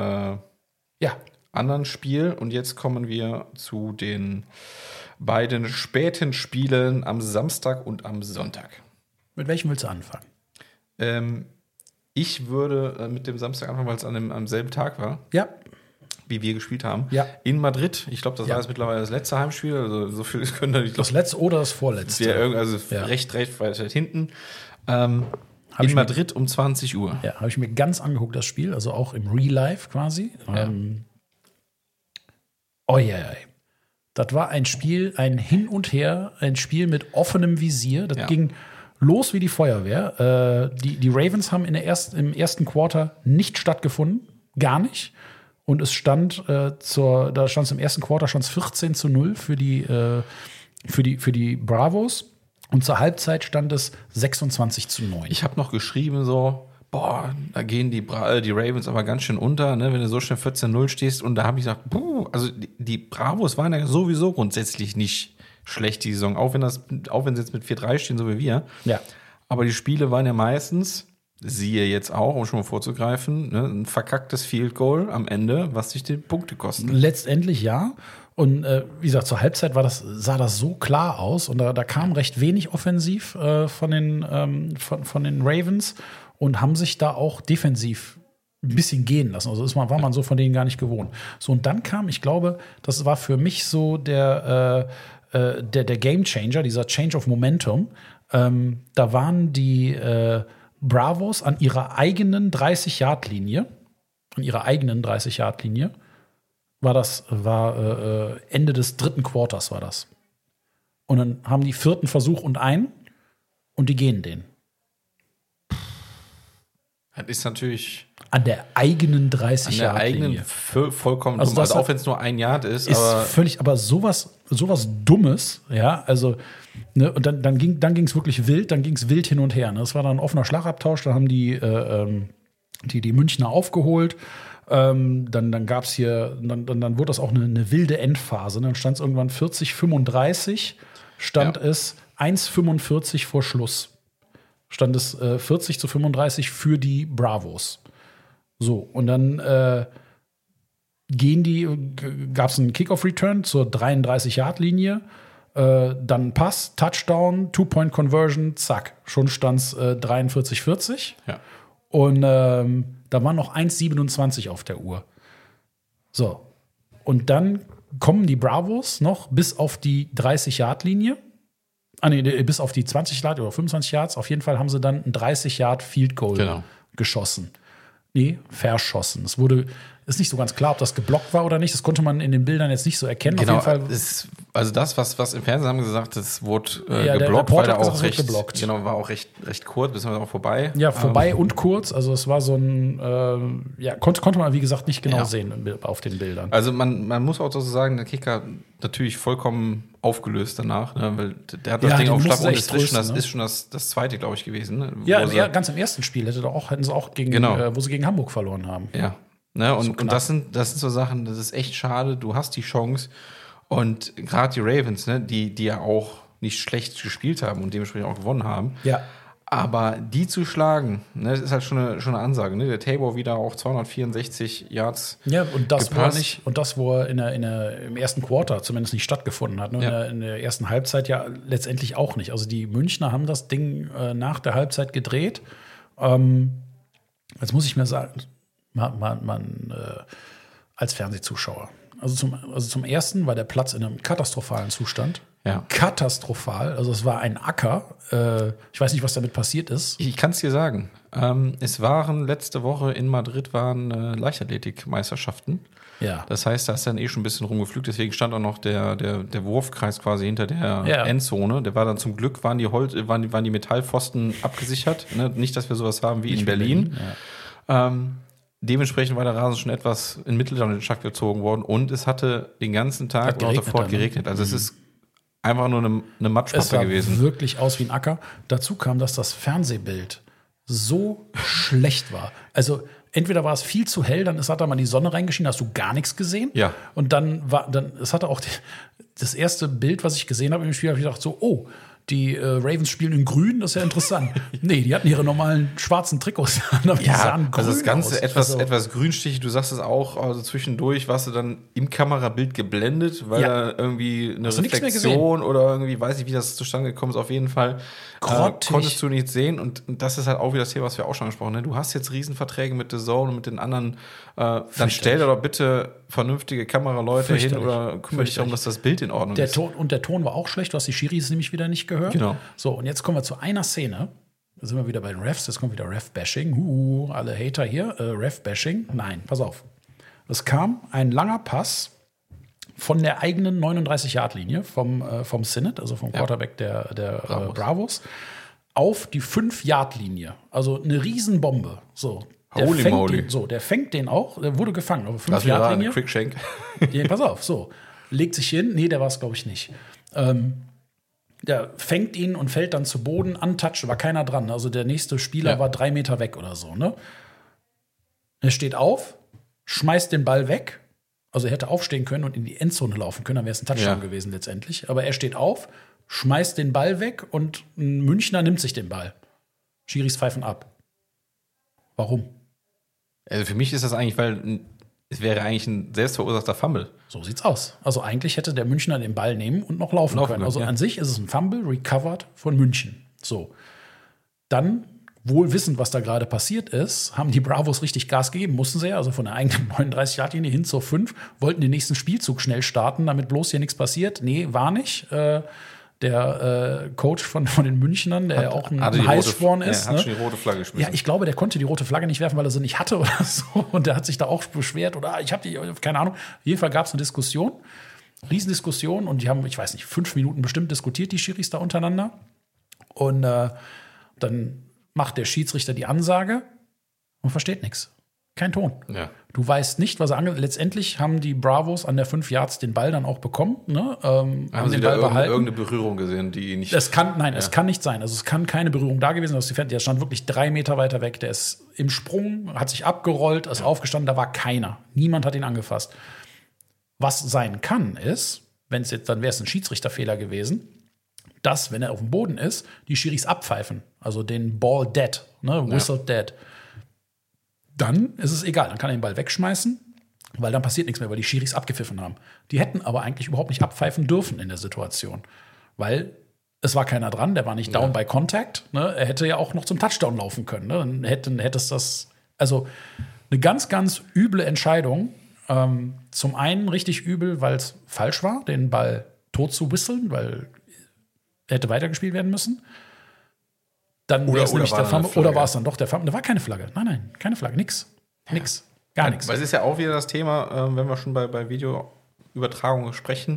anderen Spiel. Und jetzt kommen wir zu den beiden späten Spielen am Samstag und am Sonntag. Mit welchem willst du anfangen? Ich würde mit dem Samstag anfangen, weil es am selben Tag war. Ja. Wie wir gespielt haben. Ja. In Madrid. Ich glaube, das war jetzt mittlerweile das letzte Heimspiel. Also so viel können da nicht. Das letzte oder das vorletzte? Recht weit hinten. In Madrid um 20 Uhr. Ja, habe ich mir ganz angeguckt, das Spiel. Also auch im Real Life quasi. Ja. Das war ein Spiel, ein Hin und Her, ein Spiel mit offenem Visier. Das ging los wie die Feuerwehr. Die Ravens haben im ersten Quarter nicht stattgefunden. Gar nicht. Und es stand im ersten Quarter 14-0 für die Bravos. Und zur Halbzeit stand es 26-9. Ich habe noch geschrieben so, da gehen die Ravens aber ganz schön unter, ne, wenn du so schnell 14-0 stehst. Und da habe ich gesagt, also die Bravos waren ja sowieso grundsätzlich nicht schlecht die Saison, auch wenn sie jetzt mit 4-3 stehen, so wie wir. Ja. Aber die Spiele waren ja meistens siehe jetzt auch, um schon mal vorzugreifen, ne, ein verkacktes Field Goal am Ende, was sich die Punkte kostet. Letztendlich ja. Und wie gesagt, zur Halbzeit sah das so klar aus und da kam recht wenig offensiv von den Ravens und haben sich da auch defensiv ein bisschen gehen lassen. Also war man so von denen gar nicht gewohnt. So, und dann kam, ich glaube, das war für mich so der Game Changer, dieser Change of Momentum. Da waren die Bravos an ihrer eigenen 30-Yard-Linie. War Ende des dritten Quarters war das. Und dann haben die 4. Versuch und und die gehen den. Das ist natürlich an der eigenen 30-Yard-Linie. An der eigenen vollkommen dumm. Also auch wenn es nur 1 Yard ist. Aber völlig, aber sowas Dummes, ja, also, ne, und dann ging's wirklich wild, dann ging's wild hin und her. Ne? Das war dann ein offener Schlagabtausch, da haben die Münchner aufgeholt. Dann gab's hier, dann wurde das auch eine wilde Endphase. Dann stand es irgendwann 40-35, es 1:45 vor Schluss. Stand es 40-35 für die Bravos. So, und dann gab es einen Kickoff-Return zur 33-Yard-Linie, dann Pass, Touchdown, Two-Point-Conversion, zack, schon stand es 43-40. Ja. Und da waren noch 1:27 auf der Uhr. So, und dann kommen die Bravos noch bis auf die 30-Yard-Linie. Bis auf die 20 Yard oder 25 Yards. Auf jeden Fall haben sie dann ein 30-Yard-Field-Goal geschossen. Nee, verschossen. Ist nicht so ganz klar, ob das geblockt war oder nicht. Das konnte man in den Bildern jetzt nicht so erkennen. Genau, auf jeden Fall. Also das, was im Fernsehen haben gesagt, das wurde geblockt, weil er auch recht geblockt. Genau, war auch recht kurz, bis auch vorbei. Ja, vorbei und kurz. Also es war so ein, konnte man wie gesagt nicht genau sehen auf den Bildern. Also man muss auch so sagen, der Kicker natürlich vollkommen aufgelöst danach, ne? Weil der hat das Ding auf Schlag und ist schon das zweite, glaube ich, gewesen. Ne? Ganz im ersten Spiel hätten sie auch wo sie gegen Hamburg verloren haben. Ja. Ne? Und das sind so Sachen, das ist echt schade. Du hast die Chance. Und gerade die Ravens, ne, die ja auch nicht schlecht gespielt haben und dementsprechend auch gewonnen haben. Ja. Aber die zu schlagen, ne, das ist halt schon eine Ansage. Ne? Der Tabor wieder auch 264 Yards. Ja, und das wo er im ersten Quarter zumindest nicht stattgefunden hat. Ne? Ja. In der ersten Halbzeit ja letztendlich auch nicht. Also die Münchner haben das Ding nach der Halbzeit gedreht. Jetzt muss ich mir sagen, man als Fernsehzuschauer. Also zum Ersten war der Platz in einem katastrophalen Zustand. Ja. Katastrophal. Also es war ein Acker. Ich weiß nicht, was damit passiert ist. Ich kann es dir sagen. Letzte Woche in Madrid Leichtathletik-Meisterschaften. Ja. Das heißt, da ist dann schon ein bisschen rumgepflügt. Deswegen stand auch noch der Wurfkreis quasi hinter der Endzone. Der war dann zum Glück, waren die Metallpfosten abgesichert. Ne? Nicht, dass wir sowas haben wie in Berlin. Ja. Dementsprechend war der Rasen schon etwas in Mittellandwirtschaft gezogen worden und es hatte den ganzen Tag auch sofort geregnet. Also es ist einfach nur eine Matschmasse gewesen. Es sah wirklich aus wie ein Acker. Dazu kam, dass das Fernsehbild so schlecht war. Also entweder war es viel zu hell, dann hat da mal die Sonne reingeschienen, hast du gar nichts gesehen. Ja. Und es hatte auch das erste Bild, was ich gesehen habe im Spiel, habe ich gedacht so, oh, die Ravens spielen in grün, das ist ja interessant. Nee, die hatten ihre normalen schwarzen Trikots an, aber die sahen grün also das Ganze aus. Etwas grünstichig, du sagst es auch, also zwischendurch warst du dann im Kamerabild geblendet, weil da irgendwie eine Reflexion oder irgendwie, weiß nicht, wie das zustande gekommen ist, auf jeden Fall konntest du nicht sehen und das ist halt auch wieder das Thema, was wir auch schon gesprochen haben. Du hast jetzt Riesenverträge mit The Zone und mit den anderen, dann stell da doch bitte vernünftige Kameraleute hin oder kümmere dich darum, dass das Bild in Ordnung ist. Der Ton war auch schlecht, du hast die Schiris nämlich wieder nicht gehört. Genau. So, und jetzt kommen wir zu einer Szene. Da sind wir wieder bei den Refs. Jetzt kommt wieder Ref-Bashing. Alle Hater hier. Ref-Bashing. Nein, pass auf. Es kam ein langer Pass von der eigenen 39-Yard-Linie vom Sinnott, also vom Quarterback der Bravos, auf die 5-Yard-Linie. Also eine Riesenbombe. So. Der fängt den auch. Der wurde gefangen. Aber 5-Yard-Linie. Quickshank. Ja, pass auf. So. Legt sich hin. Nee, der war es, glaube ich, nicht. Der fängt ihn und fällt dann zu Boden, untouched, war keiner dran. Also der nächste Spieler war 3 Meter weg oder so. Ne? Er steht auf, schmeißt den Ball weg. Also er hätte aufstehen können und in die Endzone laufen können, dann wäre es ein Touchdown gewesen letztendlich. Aber er steht auf, schmeißt den Ball weg und ein Münchner nimmt sich den Ball. Schiris pfeifen ab. Warum? Also für mich ist das eigentlich, weil es wäre eigentlich ein selbstverursachter Fumble. So sieht's aus. Also eigentlich hätte der Münchner den Ball nehmen und noch laufen können. Also an sich ist es ein Fumble, recovered von München. So. Dann, wohl wissend, was da gerade passiert ist, haben die Bravos richtig Gas gegeben. Mussten sie ja, also von der eigenen 39-Yard-Linie hin zur 5, wollten den nächsten Spielzug schnell starten, damit bloß hier nichts passiert. Nee, war nicht. Der Coach von den Münchnern, der auch ein Heißsporn ist. Hat schon die rote Flagge geschmissen. Ja, ich glaube, der konnte die rote Flagge nicht werfen, weil er sie nicht hatte oder so. Und der hat sich da auch beschwert oder ich habe die, keine Ahnung. Auf jeden Fall gab es eine Diskussion, Riesendiskussion und die haben, ich weiß nicht, 5 Minuten bestimmt diskutiert, die Schiris da untereinander. Und dann macht der Schiedsrichter die Ansage und versteht nichts. Kein Ton. Ja. Du weißt nicht, was er letztendlich haben die Bravos an der 5 Yards den Ball dann auch bekommen. Ne? Haben sie den Ball behalten? Irgendeine Berührung gesehen, die nicht. Es kann nicht sein. Also es kann keine Berührung da gewesen sein. Der stand wirklich 3 Meter weiter weg. Der ist im Sprung, hat sich abgerollt, ist aufgestanden. Da war keiner. Niemand hat ihn angefasst. Was sein kann, ist, wenn es jetzt, dann wäre es ein Schiedsrichterfehler gewesen, dass, wenn er auf dem Boden ist, die Schiris abpfeifen. Also den Ball dead, ne? Whistle dead. Dann ist es egal, dann kann er den Ball wegschmeißen, weil dann passiert nichts mehr, weil die Schiris abgepfiffen haben. Die hätten aber eigentlich überhaupt nicht abpfeifen dürfen in der Situation, weil es war keiner dran, der war nicht down by contact. Ne? Er hätte ja auch noch zum Touchdown laufen können. Ne? Dann hätte es das, also eine ganz, ganz üble Entscheidung. Zum einen richtig übel, weil es falsch war, den Ball tot zu whistlen, weil er hätte weitergespielt werden müssen. Dann wäre es nämlich der Fumble. Oder war es dann doch der Fumble? Da war keine Flagge. Nein, keine Flagge. Nix. Gar nichts. Weil es ist ja auch wieder das Thema, wenn wir schon bei Videoübertragungen sprechen,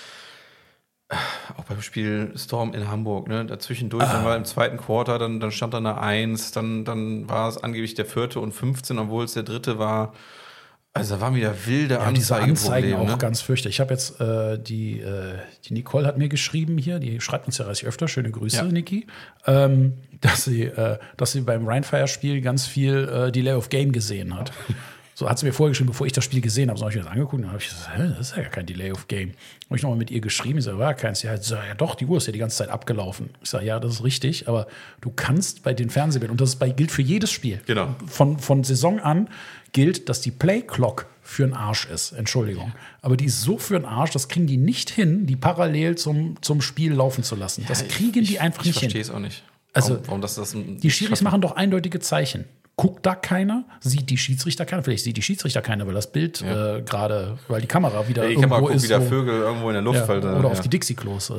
auch beim Spiel Storm in Hamburg, ne, dazwischendurch, dann war im zweiten Quarter, dann stand da eine 1, dann war es angeblich der 4. und 15, obwohl es der 3. war. Also da waren wieder wilde Anzeigen auch ganz fürchterlich. Ich habe jetzt die Nicole hat mir geschrieben hier, die schreibt uns ja recht öfter, schöne Grüße, Niki, dass sie beim Rheinfire-Spiel ganz viel Delay of Game gesehen hat. So hat sie mir vorher geschrieben, bevor ich das Spiel gesehen habe. So habe ich mir das angeguckt und dann habe ich gesagt, das ist ja gar kein Delay of Game. Habe ich nochmal mit ihr geschrieben, ich sage, war keins. Ja, doch, die Uhr ist ja die ganze Zeit abgelaufen. Ich sage, ja, das ist richtig, aber du kannst bei den Fernsehbildern, und das gilt für jedes Spiel, genau. Von Saison an gilt, dass die Play-Clock für einen Arsch ist. Entschuldigung. Aber die ist so für einen Arsch, das kriegen die nicht hin, die parallel zum Spiel laufen zu lassen. Das kriegen die einfach nicht hin. Ich verstehe es auch nicht. Also, warum das die Schiris machen doch eindeutige Zeichen. Guckt da keiner? Sieht die Schiedsrichter keiner? Vielleicht sieht die Schiedsrichter keiner, weil das Bild gerade, weil die Kamera wieder irgendwo ist. Wieder Vögel irgendwo in der Luft. Oder auf die Dixie-Klos.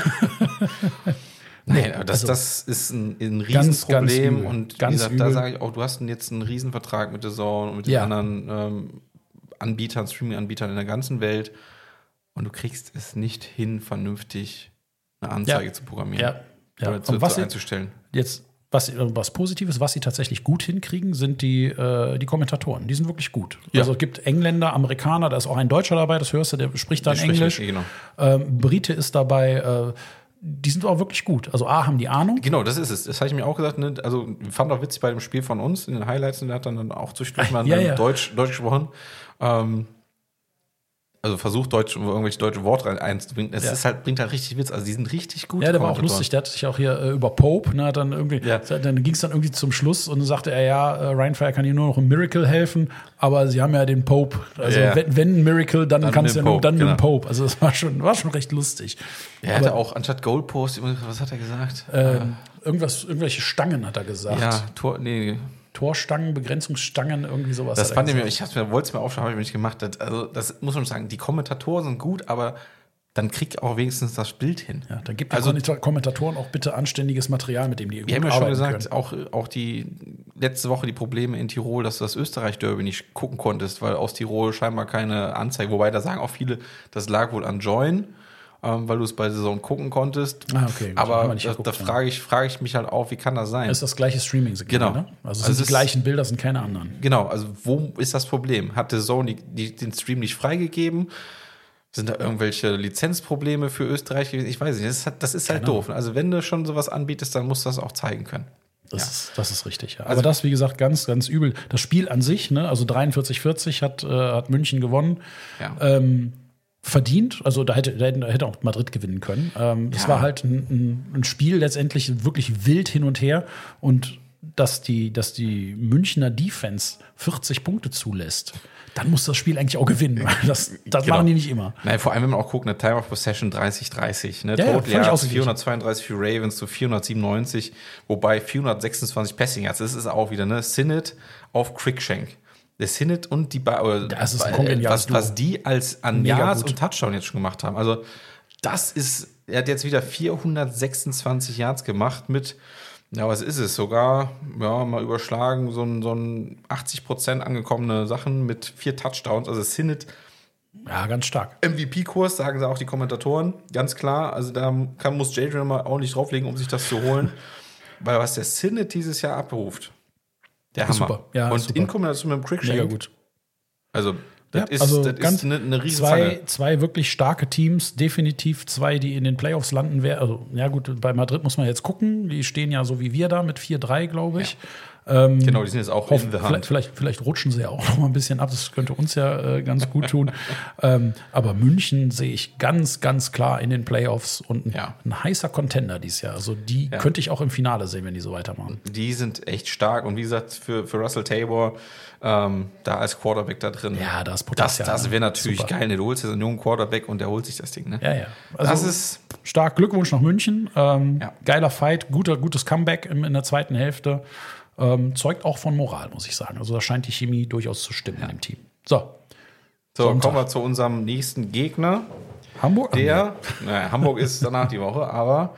Nee, das ist ein Riesenproblem. Und wie gesagt, da sage ich auch, du hast jetzt einen Riesenvertrag mit The Zone und mit den anderen Anbietern, Streaming-Anbietern in der ganzen Welt. Und du kriegst es nicht hin, vernünftig eine Anzeige zu programmieren. Oder zu einzustellen. Jetzt was Positives, was sie tatsächlich gut hinkriegen, sind die Kommentatoren. Die sind wirklich gut. Ja. Also es gibt Engländer, Amerikaner, da ist auch ein Deutscher dabei, das hörst du, der spricht dann Englisch. Genau. Brite ist dabei, die sind auch wirklich gut. Also haben die Ahnung. Genau, das ist es. Das habe ich mir auch gesagt. Ne? Also fand auch witzig bei dem Spiel von uns, in den Highlights, und der hat dann auch zwischendurch mal Deutsch gesprochen. Also versucht irgendwelche deutsche Worte einzubringen. Es bringt halt richtig Witz. Also die sind richtig gut. Ja, der war auch lustig. Der hat sich auch hier über Pope, ne, dann irgendwie, dann ging es dann irgendwie zum Schluss und dann sagte er, Rheinfire kann hier nur noch im Miracle helfen, aber sie haben ja den Pope. Also wenn ein Miracle, dann kannst du ja nur mit dem Pope. Also das war schon recht lustig. Er hatte auch anstatt Goalpost, was hat er gesagt? Irgendwelche Stangen hat er gesagt. Ja, Torstangen, Begrenzungsstangen, irgendwie sowas. Das fand ich mir, wollte es mir aufschreiben, habe ich nicht gemacht. Also, das muss man sagen, die Kommentatoren sind gut, aber dann kriegt auch wenigstens das Bild hin. Ja, dann gibt die Kommentatoren auch bitte anständiges Material, mit dem die irgendwie arbeiten können. Wir haben ja schon gesagt, auch die letzte Woche die Probleme in Tirol, dass du das Österreich-Derby nicht gucken konntest, weil aus Tirol scheinbar keine Anzeige, wobei da sagen auch viele, das lag wohl an Join, weil du es bei Saison gucken konntest. Okay, aber da frage ich mich halt auch, wie kann das sein? Das ist das gleiche Streaming-Signal, genau. Ne? Also es sind die gleichen Bilder, sind keine anderen. Genau, also wo ist das Problem? Hat The Zone den Stream nicht freigegeben? Sind da irgendwelche Lizenzprobleme für Österreich gewesen? Ich weiß nicht, das ist halt doof. Also wenn du schon sowas anbietest, dann musst du das auch zeigen können. Das ist richtig, ja. Aber das, wie gesagt, ganz, ganz übel. Das Spiel an sich, ne, also 43-40 hat München gewonnen. Ja. Verdient, also da hätte auch Madrid gewinnen können. Das war halt ein Spiel letztendlich wirklich wild hin und her und dass die Münchner Defense 40 Punkte zulässt, dann muss das Spiel eigentlich auch gewinnen. Das machen die nicht immer. Nein, vor allem, wenn man auch guckt, eine Time of Possession 30-30. Ne? Ja, Total Yards 432 für Ravens zu 497, wobei 426 Passing Yards. Das ist auch wieder, ne? Sinnott auf Cruikshank. Der Sinnott und die das ist ein was die an Yards und Touchdown jetzt schon gemacht haben. Also das ist, er hat jetzt wieder 426 Yards gemacht mit, ja, was ist es? Sogar, ja, mal überschlagen, so ein 80% angekommene Sachen mit 4 Touchdowns. Also Sinnott. Ja, ganz stark. MVP-Kurs, sagen sie auch die Kommentatoren. Ganz klar. Also da muss Jadrian mal auch nicht drauflegen, um sich das zu holen. Weil was der Sinnott dieses Jahr abruft, der Hammer. Super. Ja, und super. in Kombination mit dem Cruikshank. Mega gut. Also das ist eine riesen zwei wirklich starke Teams, definitiv 2, die in den Playoffs landen werden. Also, ja gut, bei Madrid muss man jetzt gucken. Die stehen ja so wie wir da mit 4-3, glaube ich. Ja. Genau, die sind jetzt auch in the hand. Vielleicht rutschen sie ja auch noch mal ein bisschen ab. Das könnte uns ja ganz gut tun. Aber München sehe ich ganz, ganz klar in den Playoffs und ein heißer Contender dieses Jahr. Also die könnte ich auch im Finale sehen, wenn die so weitermachen. Die sind echt stark. Und wie gesagt, für Russell Tabor da als Quarterback da drin. Ja, das Potenzial. Das wäre natürlich super geil. Du holst jetzt einen jungen Quarterback und der holt sich das Ding. Ne? Ja. Also das ist stark. Glückwunsch nach München. Geiler Fight, gutes Comeback in der zweiten Hälfte. Zeugt auch von Moral, muss ich sagen. Also da scheint die Chemie durchaus zu stimmen in dem Team. So, kommen wir zu unserem nächsten Gegner. Hamburg? Hamburg ist danach die Woche, aber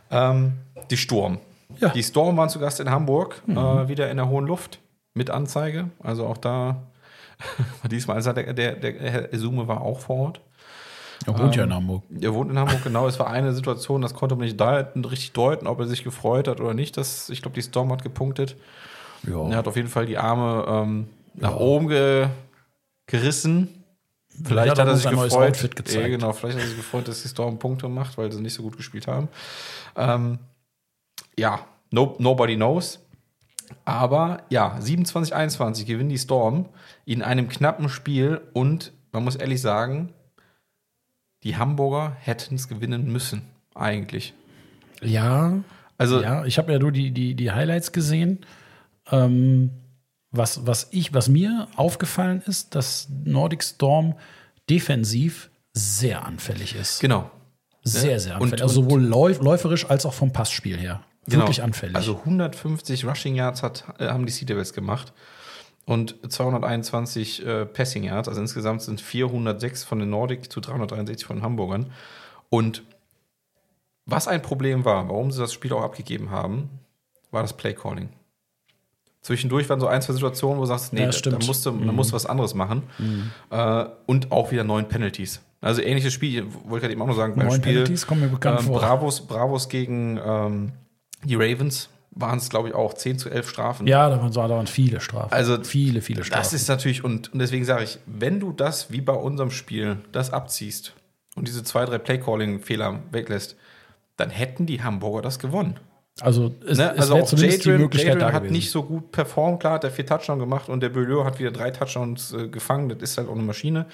die Sturm. Ja. Die Storm waren zu Gast in Hamburg, wieder in der hohen Luft mit Anzeige. Also auch da, diesmal, also der Herr Sume war auch vor Ort. Er wohnt ja in Hamburg. Er wohnt in Hamburg, genau. Es war eine Situation, das konnte man nicht richtig deuten, ob er sich gefreut hat oder nicht. Ich glaube, die Storm hat gepunktet. Ja. Er hat auf jeden Fall die Arme nach oben gerissen. Vielleicht hat er sich gefreut. Vielleicht hat er sich gefreut, dass die Storm Punkte macht, weil sie nicht so gut gespielt haben. Nobody knows. Aber 27-21 gewinnen die Storm in einem knappen Spiel und man muss ehrlich sagen, die Hamburger hätten es gewinnen müssen, eigentlich. Ja, also ich habe ja nur die Highlights gesehen. Was mir aufgefallen ist, dass Nordic Storm defensiv sehr anfällig ist. Genau. Sehr, sehr anfällig. Also sowohl läuferisch als auch vom Passspiel her. Wirklich anfällig. Also 150 Rushing Yards haben die Sea Devils gemacht. Und 221 Passing Yards, also insgesamt sind 406 von den Nordic zu 363 von den Hamburgern. Und was ein Problem war, warum sie das Spiel auch abgegeben haben, war das Play Calling. Zwischendurch waren so 1, 2 Situationen, wo du sagst, nee, da musst du was anderes machen. Und auch wieder 9 Penalties. Also ähnliches Spiel, wollte ich gerade eben auch noch sagen, beim 9 Spiel Penalties kommen mir bekannt vor. Bravos gegen die Ravens. Waren es, glaube ich, auch 10-11 Strafen. Ja, da waren viele Strafen. Also viele Strafen. Das ist natürlich, und deswegen sage ich, wenn du das, wie bei unserem Spiel, das abziehst und diese 2, 3 Play-Calling-Fehler weglässt, dann hätten die Hamburger das gewonnen. Also es wäre zumindest die Möglichkeit da gewesen. Hat nicht so gut performt, klar, hat er 4 Touchdowns gemacht und der Beaulieu hat wieder 3 Touchdowns gefangen, das ist halt auch eine Maschine.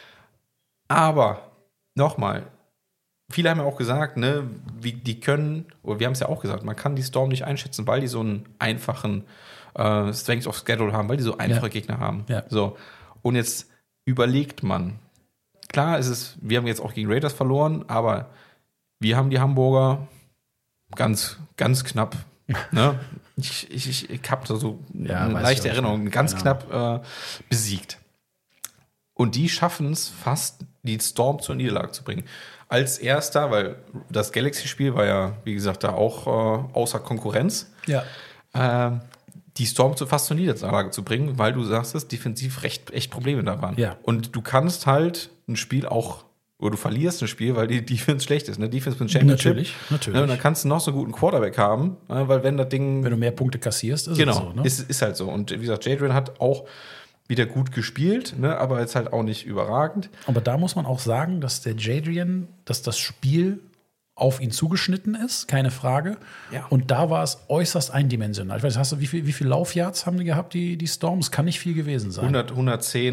Aber, nochmal, viele haben ja auch gesagt, ne, die können, oder wir haben es ja auch gesagt, man kann die Storm nicht einschätzen, weil die so einen einfachen Strength of Schedule haben, weil die so einfache Gegner haben. Ja. So. Und jetzt überlegt man, klar wir haben jetzt auch gegen Raiders verloren, aber wir haben die Hamburger ganz, ganz knapp, ne? Ich habe da so eine leichte Erinnerung, ganz knapp besiegt. Und die schaffen es fast, die Storm zur Niederlage zu bringen. Als erster, weil das Galaxy-Spiel war ja, wie gesagt, da auch außer Konkurrenz. Ja. Die Storm fast zur Niederlage zu bringen, weil du sagst, dass defensiv echt Probleme da waren. Ja. Und du kannst halt ein Spiel auch, oder du verlierst ein Spiel, weil die Defense schlecht ist. Ne? Defense mit Championship. Natürlich. Ne? Und dann kannst du noch so einen guten Quarterback haben, weil wenn das Ding... Wenn du mehr Punkte kassierst, ist es so. Ne? Ist halt so. Und wie gesagt, Jadrian hat auch wieder gut gespielt, ne, aber jetzt halt auch nicht überragend. Aber da muss man auch sagen, dass der Jadrian, dass das Spiel auf ihn zugeschnitten ist, keine Frage. Ja. Und da war es äußerst eindimensional. Ich weiß, wie viel Laufyards haben die gehabt, die Storms? Kann nicht viel gewesen sein. 110.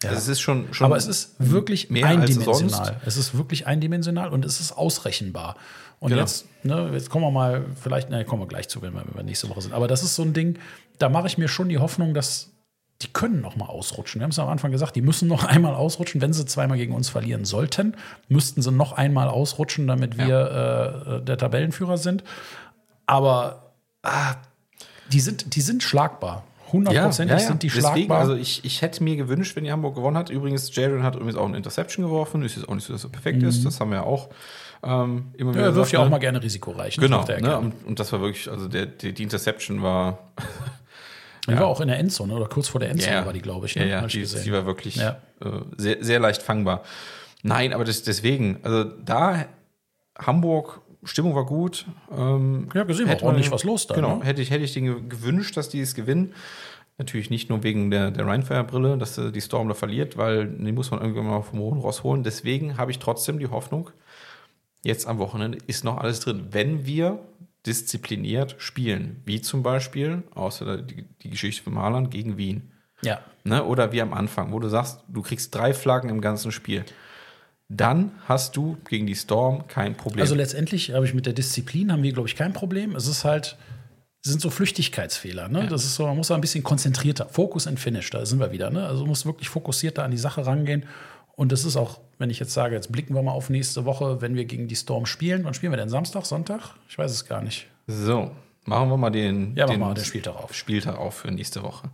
Ja. Also es ist schon aber es ist wirklich mehr eindimensional. Als es ist wirklich eindimensional und es ist ausrechenbar. Und jetzt kommen wir mal, kommen wir gleich zu, wenn wir nächste Woche sind. Aber das ist so ein Ding, da mache ich mir schon die Hoffnung, dass die können noch mal ausrutschen. Wir haben es am Anfang gesagt, die müssen noch einmal ausrutschen. Wenn sie zweimal gegen uns verlieren sollten, müssten sie noch einmal ausrutschen, damit wir der Tabellenführer sind. Aber die sind schlagbar. 100% sind die schlagbar. Deswegen, also ich hätte mir gewünscht, wenn die Hamburg gewonnen hat. Übrigens, Jaren hat übrigens auch eine Interception geworfen. Ist jetzt auch nicht so, dass er perfekt ist. Das haben wir ja auch immer wieder er wirft ja auch mal gerne risikoreich. Genau. Und das war wirklich, also die Interception war Die war auch in der Endzone oder kurz vor der Endzone war die, glaube ich. Ne? Ja, die war wirklich sehr, sehr leicht fangbar. Nein, aber deswegen, also da Hamburg, Stimmung war gut. Gesehen, war ordentlich was los da. Genau, ne? hätte ich denen gewünscht, dass die es gewinnen. Natürlich nicht nur wegen der Rheinfire-Brille, dass die Storm da verliert, weil die muss man irgendwann mal vom Boden rausholen. Deswegen habe ich trotzdem die Hoffnung, jetzt am Wochenende ist noch alles drin. Wenn wir diszipliniert spielen, wie zum Beispiel, außer die Geschichte von Mailand gegen Wien. Ja. Ne? Oder wie am Anfang, wo du sagst, du kriegst 3 Flaggen im ganzen Spiel. Dann hast du gegen die Storm kein Problem. Also letztendlich haben wir, glaube ich, kein Problem. Es ist halt, sind so Flüchtigkeitsfehler. Ne? Ja. Das ist so, man muss ein bisschen konzentrierter. Focus and Finish, da sind wir wieder. Ne? Also man muss wirklich fokussierter an die Sache rangehen. Und das ist auch, wenn ich jetzt sage, jetzt blicken wir mal auf nächste Woche, wenn wir gegen die Storm spielen. Wann spielen wir denn? Samstag, Sonntag? Ich weiß es gar nicht. So, machen wir mal den Spieltag auf für nächste Woche.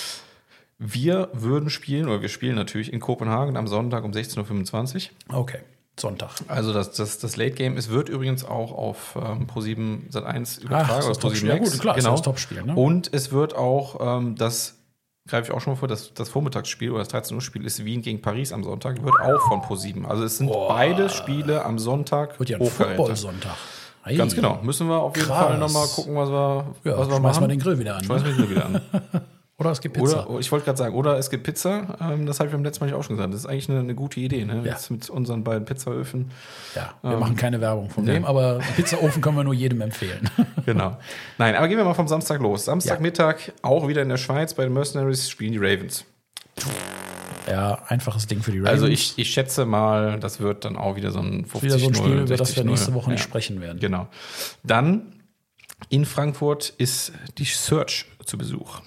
Wir wir spielen natürlich in Kopenhagen am Sonntag um 16:25 Uhr. Okay, Sonntag. Also das Late Game. Es wird übrigens auch auf Pro7 Sat.1 übertragen. Das Top-Spiel. Ja gut, klar, genau. Ist das Topspiel. Ne? Und es wird auch greife ich auch schon mal vor, das Vormittagsspiel oder das 13-Uhr-Spiel ist Wien gegen Paris am Sonntag, wird auch von Pro7. Also es sind beide Spiele am Sonntag. Wird ja ein Football-Sonntag. Ganz genau. Müssen wir auf jeden Fall nochmal gucken, was wir machen. Schmeißen wir den Grill wieder an. Oder es gibt Pizza. Ich wollte gerade sagen, oder es gibt Pizza. Das habe ich beim letzten Mal nicht auch schon gesagt. Das ist eigentlich eine gute Idee, ne? Ja. Jetzt mit unseren beiden Pizzaöfen. Ja, wir machen keine Werbung von dem, aber einen Pizzaofen können wir nur jedem empfehlen. Genau. Nein, aber gehen wir mal vom Samstag los. Samstagmittag, auch wieder in der Schweiz, bei den Mercenaries spielen die Ravens. Ja, einfaches Ding für die Ravens. Also ich schätze mal, das wird dann auch wieder so ein 50-0. Wieder so ein Spiel, über das wir nächste Woche nicht sprechen werden. Genau. Dann in Frankfurt ist die Search zu Besuch.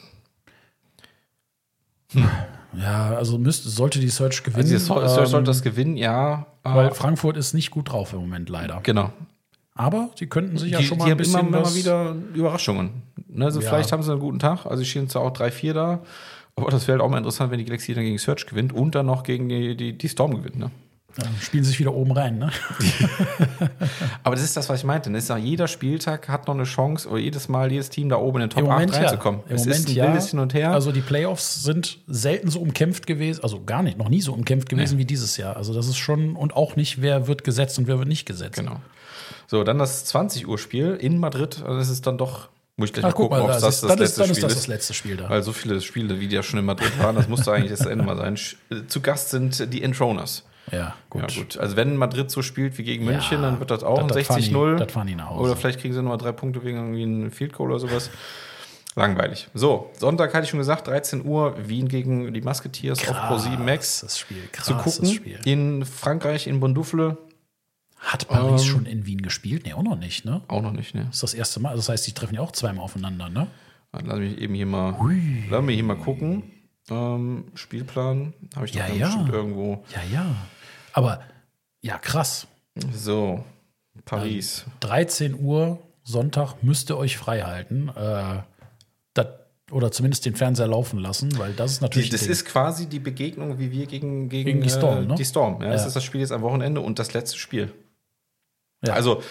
Ja, also sollte die Search gewinnen. Also die Search sollte das gewinnen, ja. Weil Frankfurt ist nicht gut drauf im Moment, leider. Genau. Aber sie könnten sich ja schon mal ein bisschen haben immer wieder Überraschungen. Ne, also vielleicht haben sie einen guten Tag. Also stehen zwar auch 3-4 da. Aber das wäre halt auch mal interessant, wenn die Galaxy dann gegen Search gewinnt und dann noch gegen die Storm gewinnt. Ne? Ja, spielen sich wieder oben rein, ne? Aber das ist das, was ich meinte. Das ist jeder Spieltag hat noch eine Chance, oder jedes Team da oben in den Top 8 reinzukommen. Es ist ein wildes Hin und Her. Also die Playoffs sind selten so umkämpft gewesen, also gar nicht, noch nie so umkämpft gewesen wie dieses Jahr. Also das ist schon, und auch nicht, wer wird gesetzt und wer wird nicht gesetzt. Genau. So, dann das 20-Uhr-Spiel in Madrid. Also das ist dann doch, muss ich gleich mal gucken, ob das letzte Spiel da. Weil so viele Spiele, wie die ja schon in Madrid waren, das musste eigentlich das Ende mal sein. Zu Gast sind die Entroners. Ja, gut. Also wenn Madrid so spielt wie gegen München, dann wird das auch ein 60-0. Das fahren die nach Hause. Oder vielleicht kriegen sie nochmal 3 Punkte wegen irgendwie einem Field Goal oder sowas. Langweilig. So, Sonntag hatte ich schon gesagt, 13 Uhr, Wien gegen die Musketeers auf Pro7 Max. Das Spiel, zu gucken. Spiel. In Frankreich, in Bondoufle. Hat Paris schon in Wien gespielt? Nee, auch noch nicht, ne? Auch noch nicht, ne? Das ist das erste Mal. Das heißt, die treffen ja auch zweimal aufeinander, ne? Lass mich eben hier mal gucken. Spielplan habe ich doch bestimmt irgendwo. Ja. Aber, ja, krass. So, Paris. 13 Uhr, Sonntag, müsst ihr euch frei halten. Oder zumindest den Fernseher laufen lassen, weil das ist natürlich. Das ist quasi die Begegnung, wie wir gegen die Storm, ne? Die Storm. Ja, das ist das Spiel jetzt am Wochenende und das letzte Spiel. Ja. Also,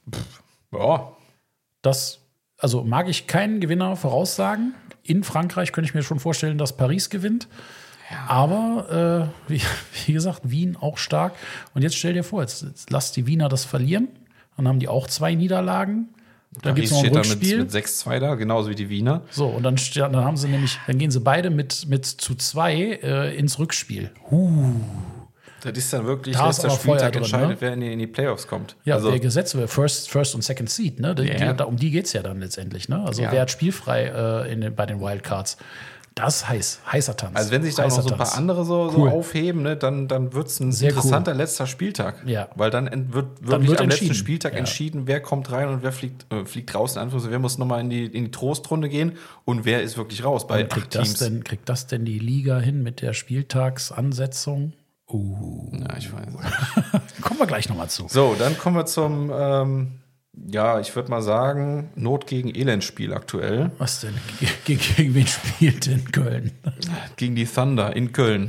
Also mag ich keinen Gewinner voraussagen. In Frankreich könnte ich mir schon vorstellen, dass Paris gewinnt. Ja. Aber, wie gesagt, Wien auch stark. Und jetzt stell dir vor, jetzt lass die Wiener das verlieren. Dann haben die auch 2 Niederlagen. Dann gibt es noch ein Rückspiel. Mit 6-2 da, genauso wie die Wiener. So, und dann haben sie nämlich, dann gehen sie beide mit zu 2 ins Rückspiel. Das ist dann wirklich letzter Spieltag entscheidet, ne? wer in die Playoffs kommt. Ja, also, der Gesetz wäre First und Second Seed, ne? Um die geht es ja dann letztendlich, ne? Also wer hat spielfrei bei den Wildcards. Das ist heißer Tanz. Also wenn sich da noch so ein paar andere so aufheben, ne, dann wird es ein sehr interessanter letzter Spieltag. Ja. Weil dann wird wirklich am letzten Spieltag entschieden, wer kommt rein und wer fliegt raus. Wer muss nochmal in die Trostrunde gehen und wer ist wirklich raus bei 8 Teams. Kriegt das denn die Liga hin mit der Spieltagsansetzung? Ja, ich weiß nicht. Kommen wir gleich nochmal zu. So, dann kommen wir zum ich würde mal sagen, Not gegen Elend-Spiel aktuell. Was denn? Gegen wen spielt in Köln? Gegen die Thunder in Köln.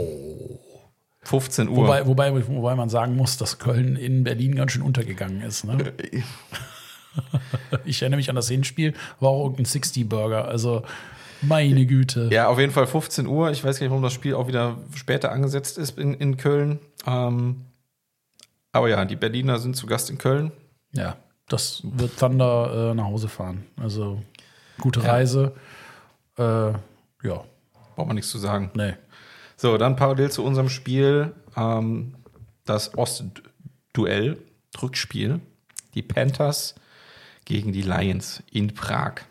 15 Uhr. Wobei man sagen muss, dass Köln in Berlin ganz schön untergegangen ist. Ne? Ich erinnere mich an das Hinspiel, war auch irgendein 60-Burger. Also meine Güte. Ja, auf jeden Fall 15 Uhr. Ich weiß gar nicht, warum das Spiel auch wieder später angesetzt ist in Köln. Aber ja, die Berliner sind zu Gast in Köln. Ja. Das wird Thunder nach Hause fahren. Also gute Reise. Ja. Braucht man nichts zu sagen. Nee. So, dann parallel zu unserem Spiel das Ostduell, Rückspiel. Die Panthers gegen die Lions in Prag.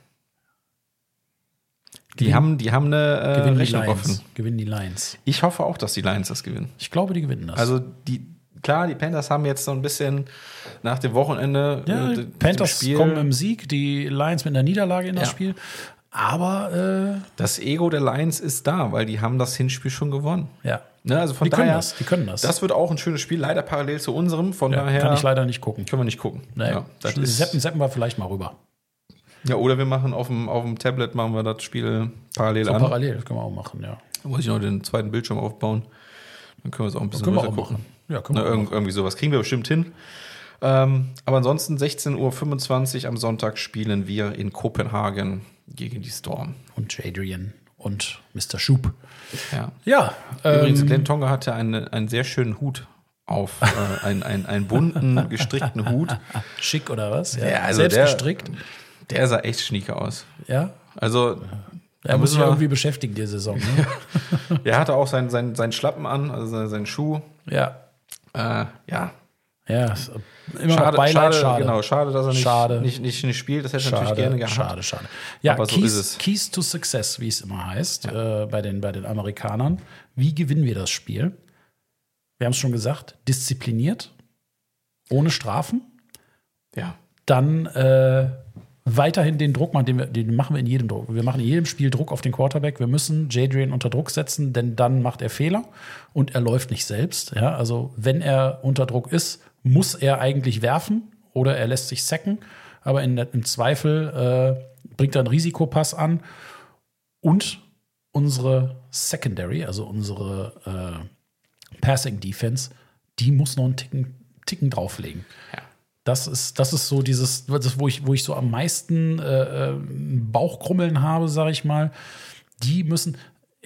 Die haben eine Rechnung offen. Gewinnen die Lions. Ich hoffe auch, dass die Lions das gewinnen. Ich glaube, die gewinnen das. Also die Panthers haben jetzt so ein bisschen nach dem Wochenende. Die Panthers kommen im Sieg, die Lions mit einer Niederlage in das Spiel. Aber das Ego der Lions ist da, weil die haben das Hinspiel schon gewonnen. Ja. Ne, also von daher, die können das. Das wird auch ein schönes Spiel, leider parallel zu unserem. Von daher kann ich leider nicht gucken. Können wir nicht gucken. Nee. Ja, seppen wir vielleicht mal rüber. Ja, oder wir machen auf dem Tablet machen wir das Spiel parallel an. Parallel, das können wir auch machen, ja. Da muss ich noch den zweiten Bildschirm aufbauen. Dann können wir es auch ein bisschen weiter gucken. Ja, können wir irgendwie sowas kriegen wir bestimmt hin. Aber ansonsten 16:25 Uhr am Sonntag spielen wir in Kopenhagen gegen die Storm. Und Jadrian und Mr. Schub. Ja. Übrigens, Glenn Tonga hatte einen sehr schönen Hut auf. einen bunten, gestrickten Hut. Schick oder was? Ja, also selbst gestrickt. Der sah echt schnieke aus. Ja? Also er muss sich irgendwie beschäftigen, die Saison. Ne? Er hatte auch seinen Schlappen an, also seinen Schuh. Ja. Ja, immer schade, noch Beileid, schade. Genau, schade, dass er nicht spielt. Das hätte er natürlich gerne gehabt. Schade. Ja, aber so ist es. Keys to Success, wie es immer heißt, bei den Amerikanern. Wie gewinnen wir das Spiel? Wir haben es schon gesagt, diszipliniert, ohne Strafen. Ja. Dann weiterhin den Druck machen, den machen wir in jedem Druck. Wir machen in jedem Spiel Druck auf den Quarterback. Wir müssen Jadrian unter Druck setzen, denn dann macht er Fehler und er läuft nicht selbst. Ja, also wenn er unter Druck ist, muss er eigentlich werfen oder er lässt sich sacken. Aber im Zweifel bringt er einen Risikopass an. Und unsere Secondary, also unsere Passing Defense, die muss noch einen Ticken drauflegen. Ja. Das ist so wo ich so am meisten Bauchkrummeln habe, sage ich mal. Die müssen,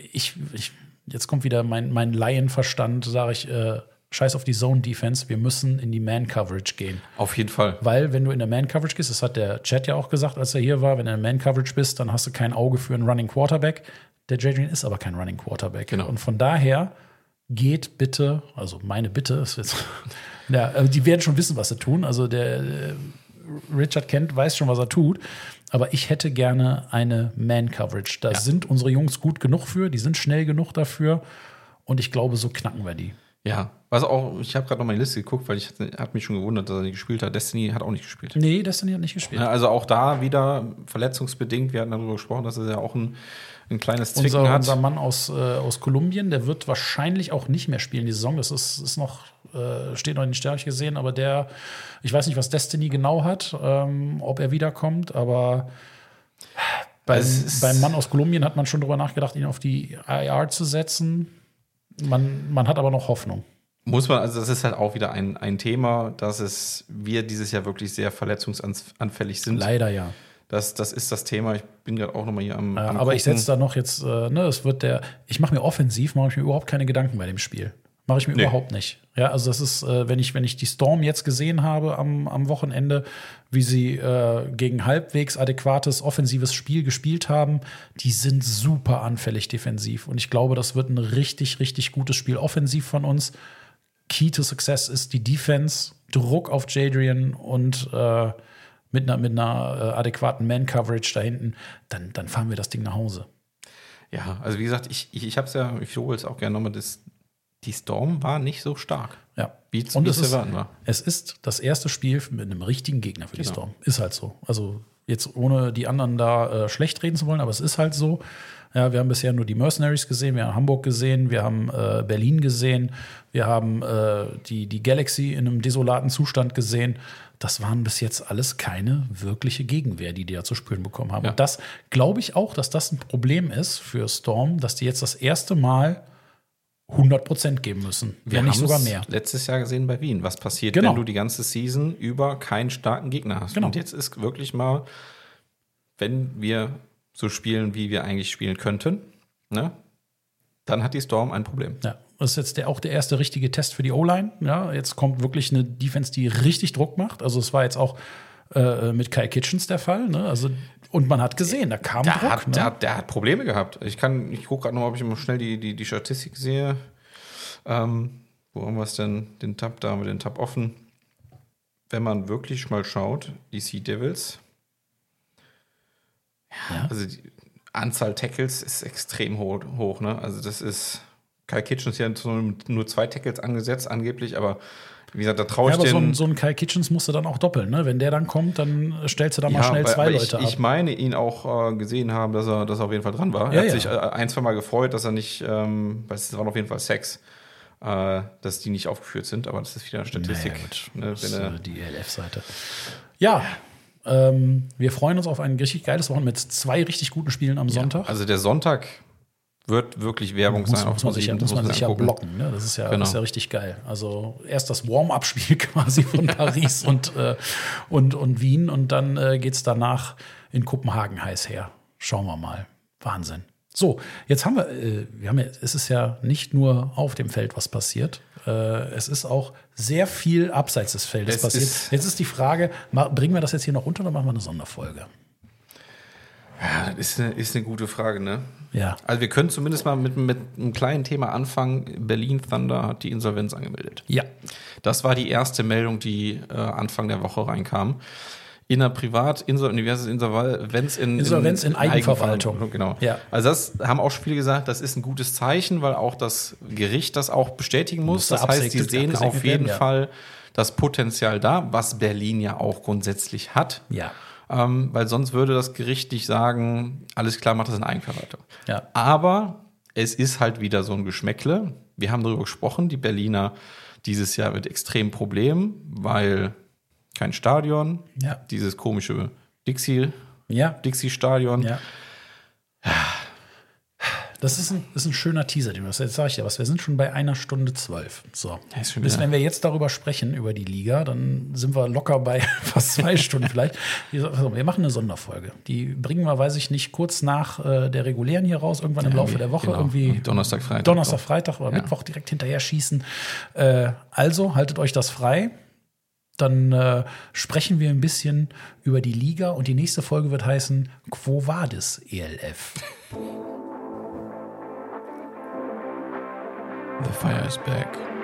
jetzt kommt wieder mein Laienverstand, sage ich, scheiß auf die Zone-Defense, wir müssen in die Man-Coverage gehen. Auf jeden Fall. Weil wenn du in der Man-Coverage gehst, das hat der Chat ja auch gesagt, als er hier war, wenn du in der Man-Coverage bist, dann hast du kein Auge für einen Running Quarterback. Der Jadrian ist aber kein Running Quarterback. Genau. Und von daher geht bitte, also meine Bitte ist jetzt, ja, die werden schon wissen, was sie tun. Also der Richard Kent weiß schon, was er tut. Aber ich hätte gerne eine Man-Coverage. Da sind unsere Jungs gut genug für, die sind schnell genug dafür. Und ich glaube, so knacken wir die. Ja, was auch, ich habe gerade noch meine Liste geguckt, weil ich habe mich schon gewundert, dass er nicht gespielt hat. Destiny hat auch nicht gespielt. Nee, Destiny hat nicht gespielt. Ja, also auch da wieder verletzungsbedingt. Wir hatten darüber gesprochen, dass er ja auch ein kleines Zwicken hat. Unser Mann aus Kolumbien, der wird wahrscheinlich auch nicht mehr spielen die Saison. Das ist noch, steht noch in den Sternen gesehen, aber ich weiß nicht, was Destiny genau hat, ob er wiederkommt, aber beim Mann aus Kolumbien hat man schon drüber nachgedacht, ihn auf die IR zu setzen. Man hat aber noch Hoffnung. Muss man, also das ist halt auch wieder ein Thema, dass wir dieses Jahr wirklich sehr verletzungsanfällig sind. Leider ja. Das ist das Thema. Ich bin gerade auch nochmal hier am aber gucken. Ich setze da noch jetzt, ich mache mir offensiv, mache ich mir überhaupt keine Gedanken bei dem Spiel. Mache ich mir überhaupt nicht. Ja, also das ist, wenn ich die Storm jetzt gesehen habe am Wochenende, wie sie gegen halbwegs adäquates offensives Spiel gespielt haben, die sind super anfällig defensiv. Und ich glaube, das wird ein richtig, richtig gutes Spiel offensiv von uns. Key to Success ist die Defense, Druck auf Jadrian und mit einer adäquaten Man-Coverage da hinten, dann fahren wir das Ding nach Hause. Ja, also wie gesagt, ich habe es ja, ich hole es auch gerne nochmal, die Storm war nicht so stark. Ja. Wie es zu erwarten war. Es ist das erste Spiel mit einem richtigen Gegner für die Storm. Ist halt so. Also jetzt ohne die anderen da schlecht reden zu wollen, aber es ist halt so. Ja, wir haben bisher nur die Mercenaries gesehen, wir haben Hamburg gesehen, wir haben Berlin gesehen, wir haben die Galaxy in einem desolaten Zustand gesehen. Das waren bis jetzt alles keine wirkliche Gegenwehr, die da zu spüren bekommen haben. Ja. Und das glaube ich auch, dass das ein Problem ist für Storm, dass die jetzt das erste Mal 100% geben müssen. Wenn nicht sogar mehr. Letztes Jahr gesehen bei Wien. Was passiert, wenn du die ganze Season über keinen starken Gegner hast? Und jetzt ist wirklich mal, wenn wir so spielen, wie wir eigentlich spielen könnten, ne, dann hat die Storm ein Problem. Ja, das ist jetzt auch der erste richtige Test für die O-Line. Ja, jetzt kommt wirklich eine Defense, die richtig Druck macht. Also es war jetzt auch mit Kyle Kitchens der Fall. Ne? Also, und man hat gesehen, da kam Druck. Der hat Probleme gehabt. Ich gucke gerade noch, ob ich mal schnell die Statistik sehe. Wo haben wir es denn? Den Tab, da haben wir den Tab offen. Wenn man wirklich mal schaut, die Sea Devils. Ja. Also die Anzahl Tackles ist extrem hoch, ne? Also das ist, Kyle Kitchens hier nur 2 Tackles angesetzt, angeblich, aber wie gesagt, da traue ich aber so ein Kyle Kitchens musst du dann auch doppeln, ne? Wenn der dann kommt, dann stellst du da mal schnell 2 Leute ab. Ich meine, ihn auch gesehen haben, dass er auf jeden Fall dran war. Er hat sich 1-2 Mal gefreut, dass er nicht, weil es waren auf jeden Fall Sacks, dass die nicht aufgeführt sind, aber das ist wieder eine Statistik. Naja, das ist die ELF-Seite. Ja. Wir freuen uns auf ein richtig geiles Wochenende mit 2 richtig guten Spielen am Sonntag. Also der Sonntag wird wirklich Werbung sein. Muss man sich ja blocken. Ne? Das ist ja richtig geil. Also erst das Warm-up-Spiel quasi von Paris und Wien und dann geht's danach in Kopenhagen heiß her. Schauen wir mal. Wahnsinn. So, jetzt haben es ist ja nicht nur auf dem Feld was passiert. Es ist auch sehr viel abseits des Feldes passiert. Jetzt ist die Frage, bringen wir das jetzt hier noch runter oder machen wir eine Sonderfolge? Ja, das ist eine gute Frage, ne? Ja. Also wir können zumindest mal mit einem kleinen Thema anfangen. Berlin Thunder hat die Insolvenz angemeldet. Ja. Das war die erste Meldung, die Anfang der Woche reinkam. In einer Insolvenz in Eigenverwaltung. Genau. Ja. Also das haben auch viele gesagt, das ist ein gutes Zeichen, weil auch das Gericht das auch bestätigen muss. Das heißt, die sehen auf jeden Fall das Potenzial da, was Berlin ja auch grundsätzlich hat. Ja. Weil sonst würde das Gericht nicht sagen, alles klar, macht das in Eigenverwaltung. Ja. Aber es ist halt wieder so ein Geschmäckle. Wir haben darüber gesprochen, die Berliner dieses Jahr mit extremen Problemen, weil kein Stadion, dieses komische Dixie-Stadion. Ja. Das ist ein schöner Teaser, den du hast. Jetzt sage ich dir was, wir sind schon bei 1:12. So. Wenn wir jetzt darüber sprechen, über die Liga, dann sind wir locker bei fast 2 Stunden vielleicht. Wir machen eine Sonderfolge. Die bringen wir, weiß ich nicht, kurz nach der regulären hier raus, irgendwann im Laufe der Woche. Genau. Irgendwie Donnerstag, Freitag oder Mittwoch direkt hinterher schießen. Also haltet euch das frei. Dann sprechen wir ein bisschen über die Liga und die nächste Folge wird heißen Quo Vadis ELF? The fire is back.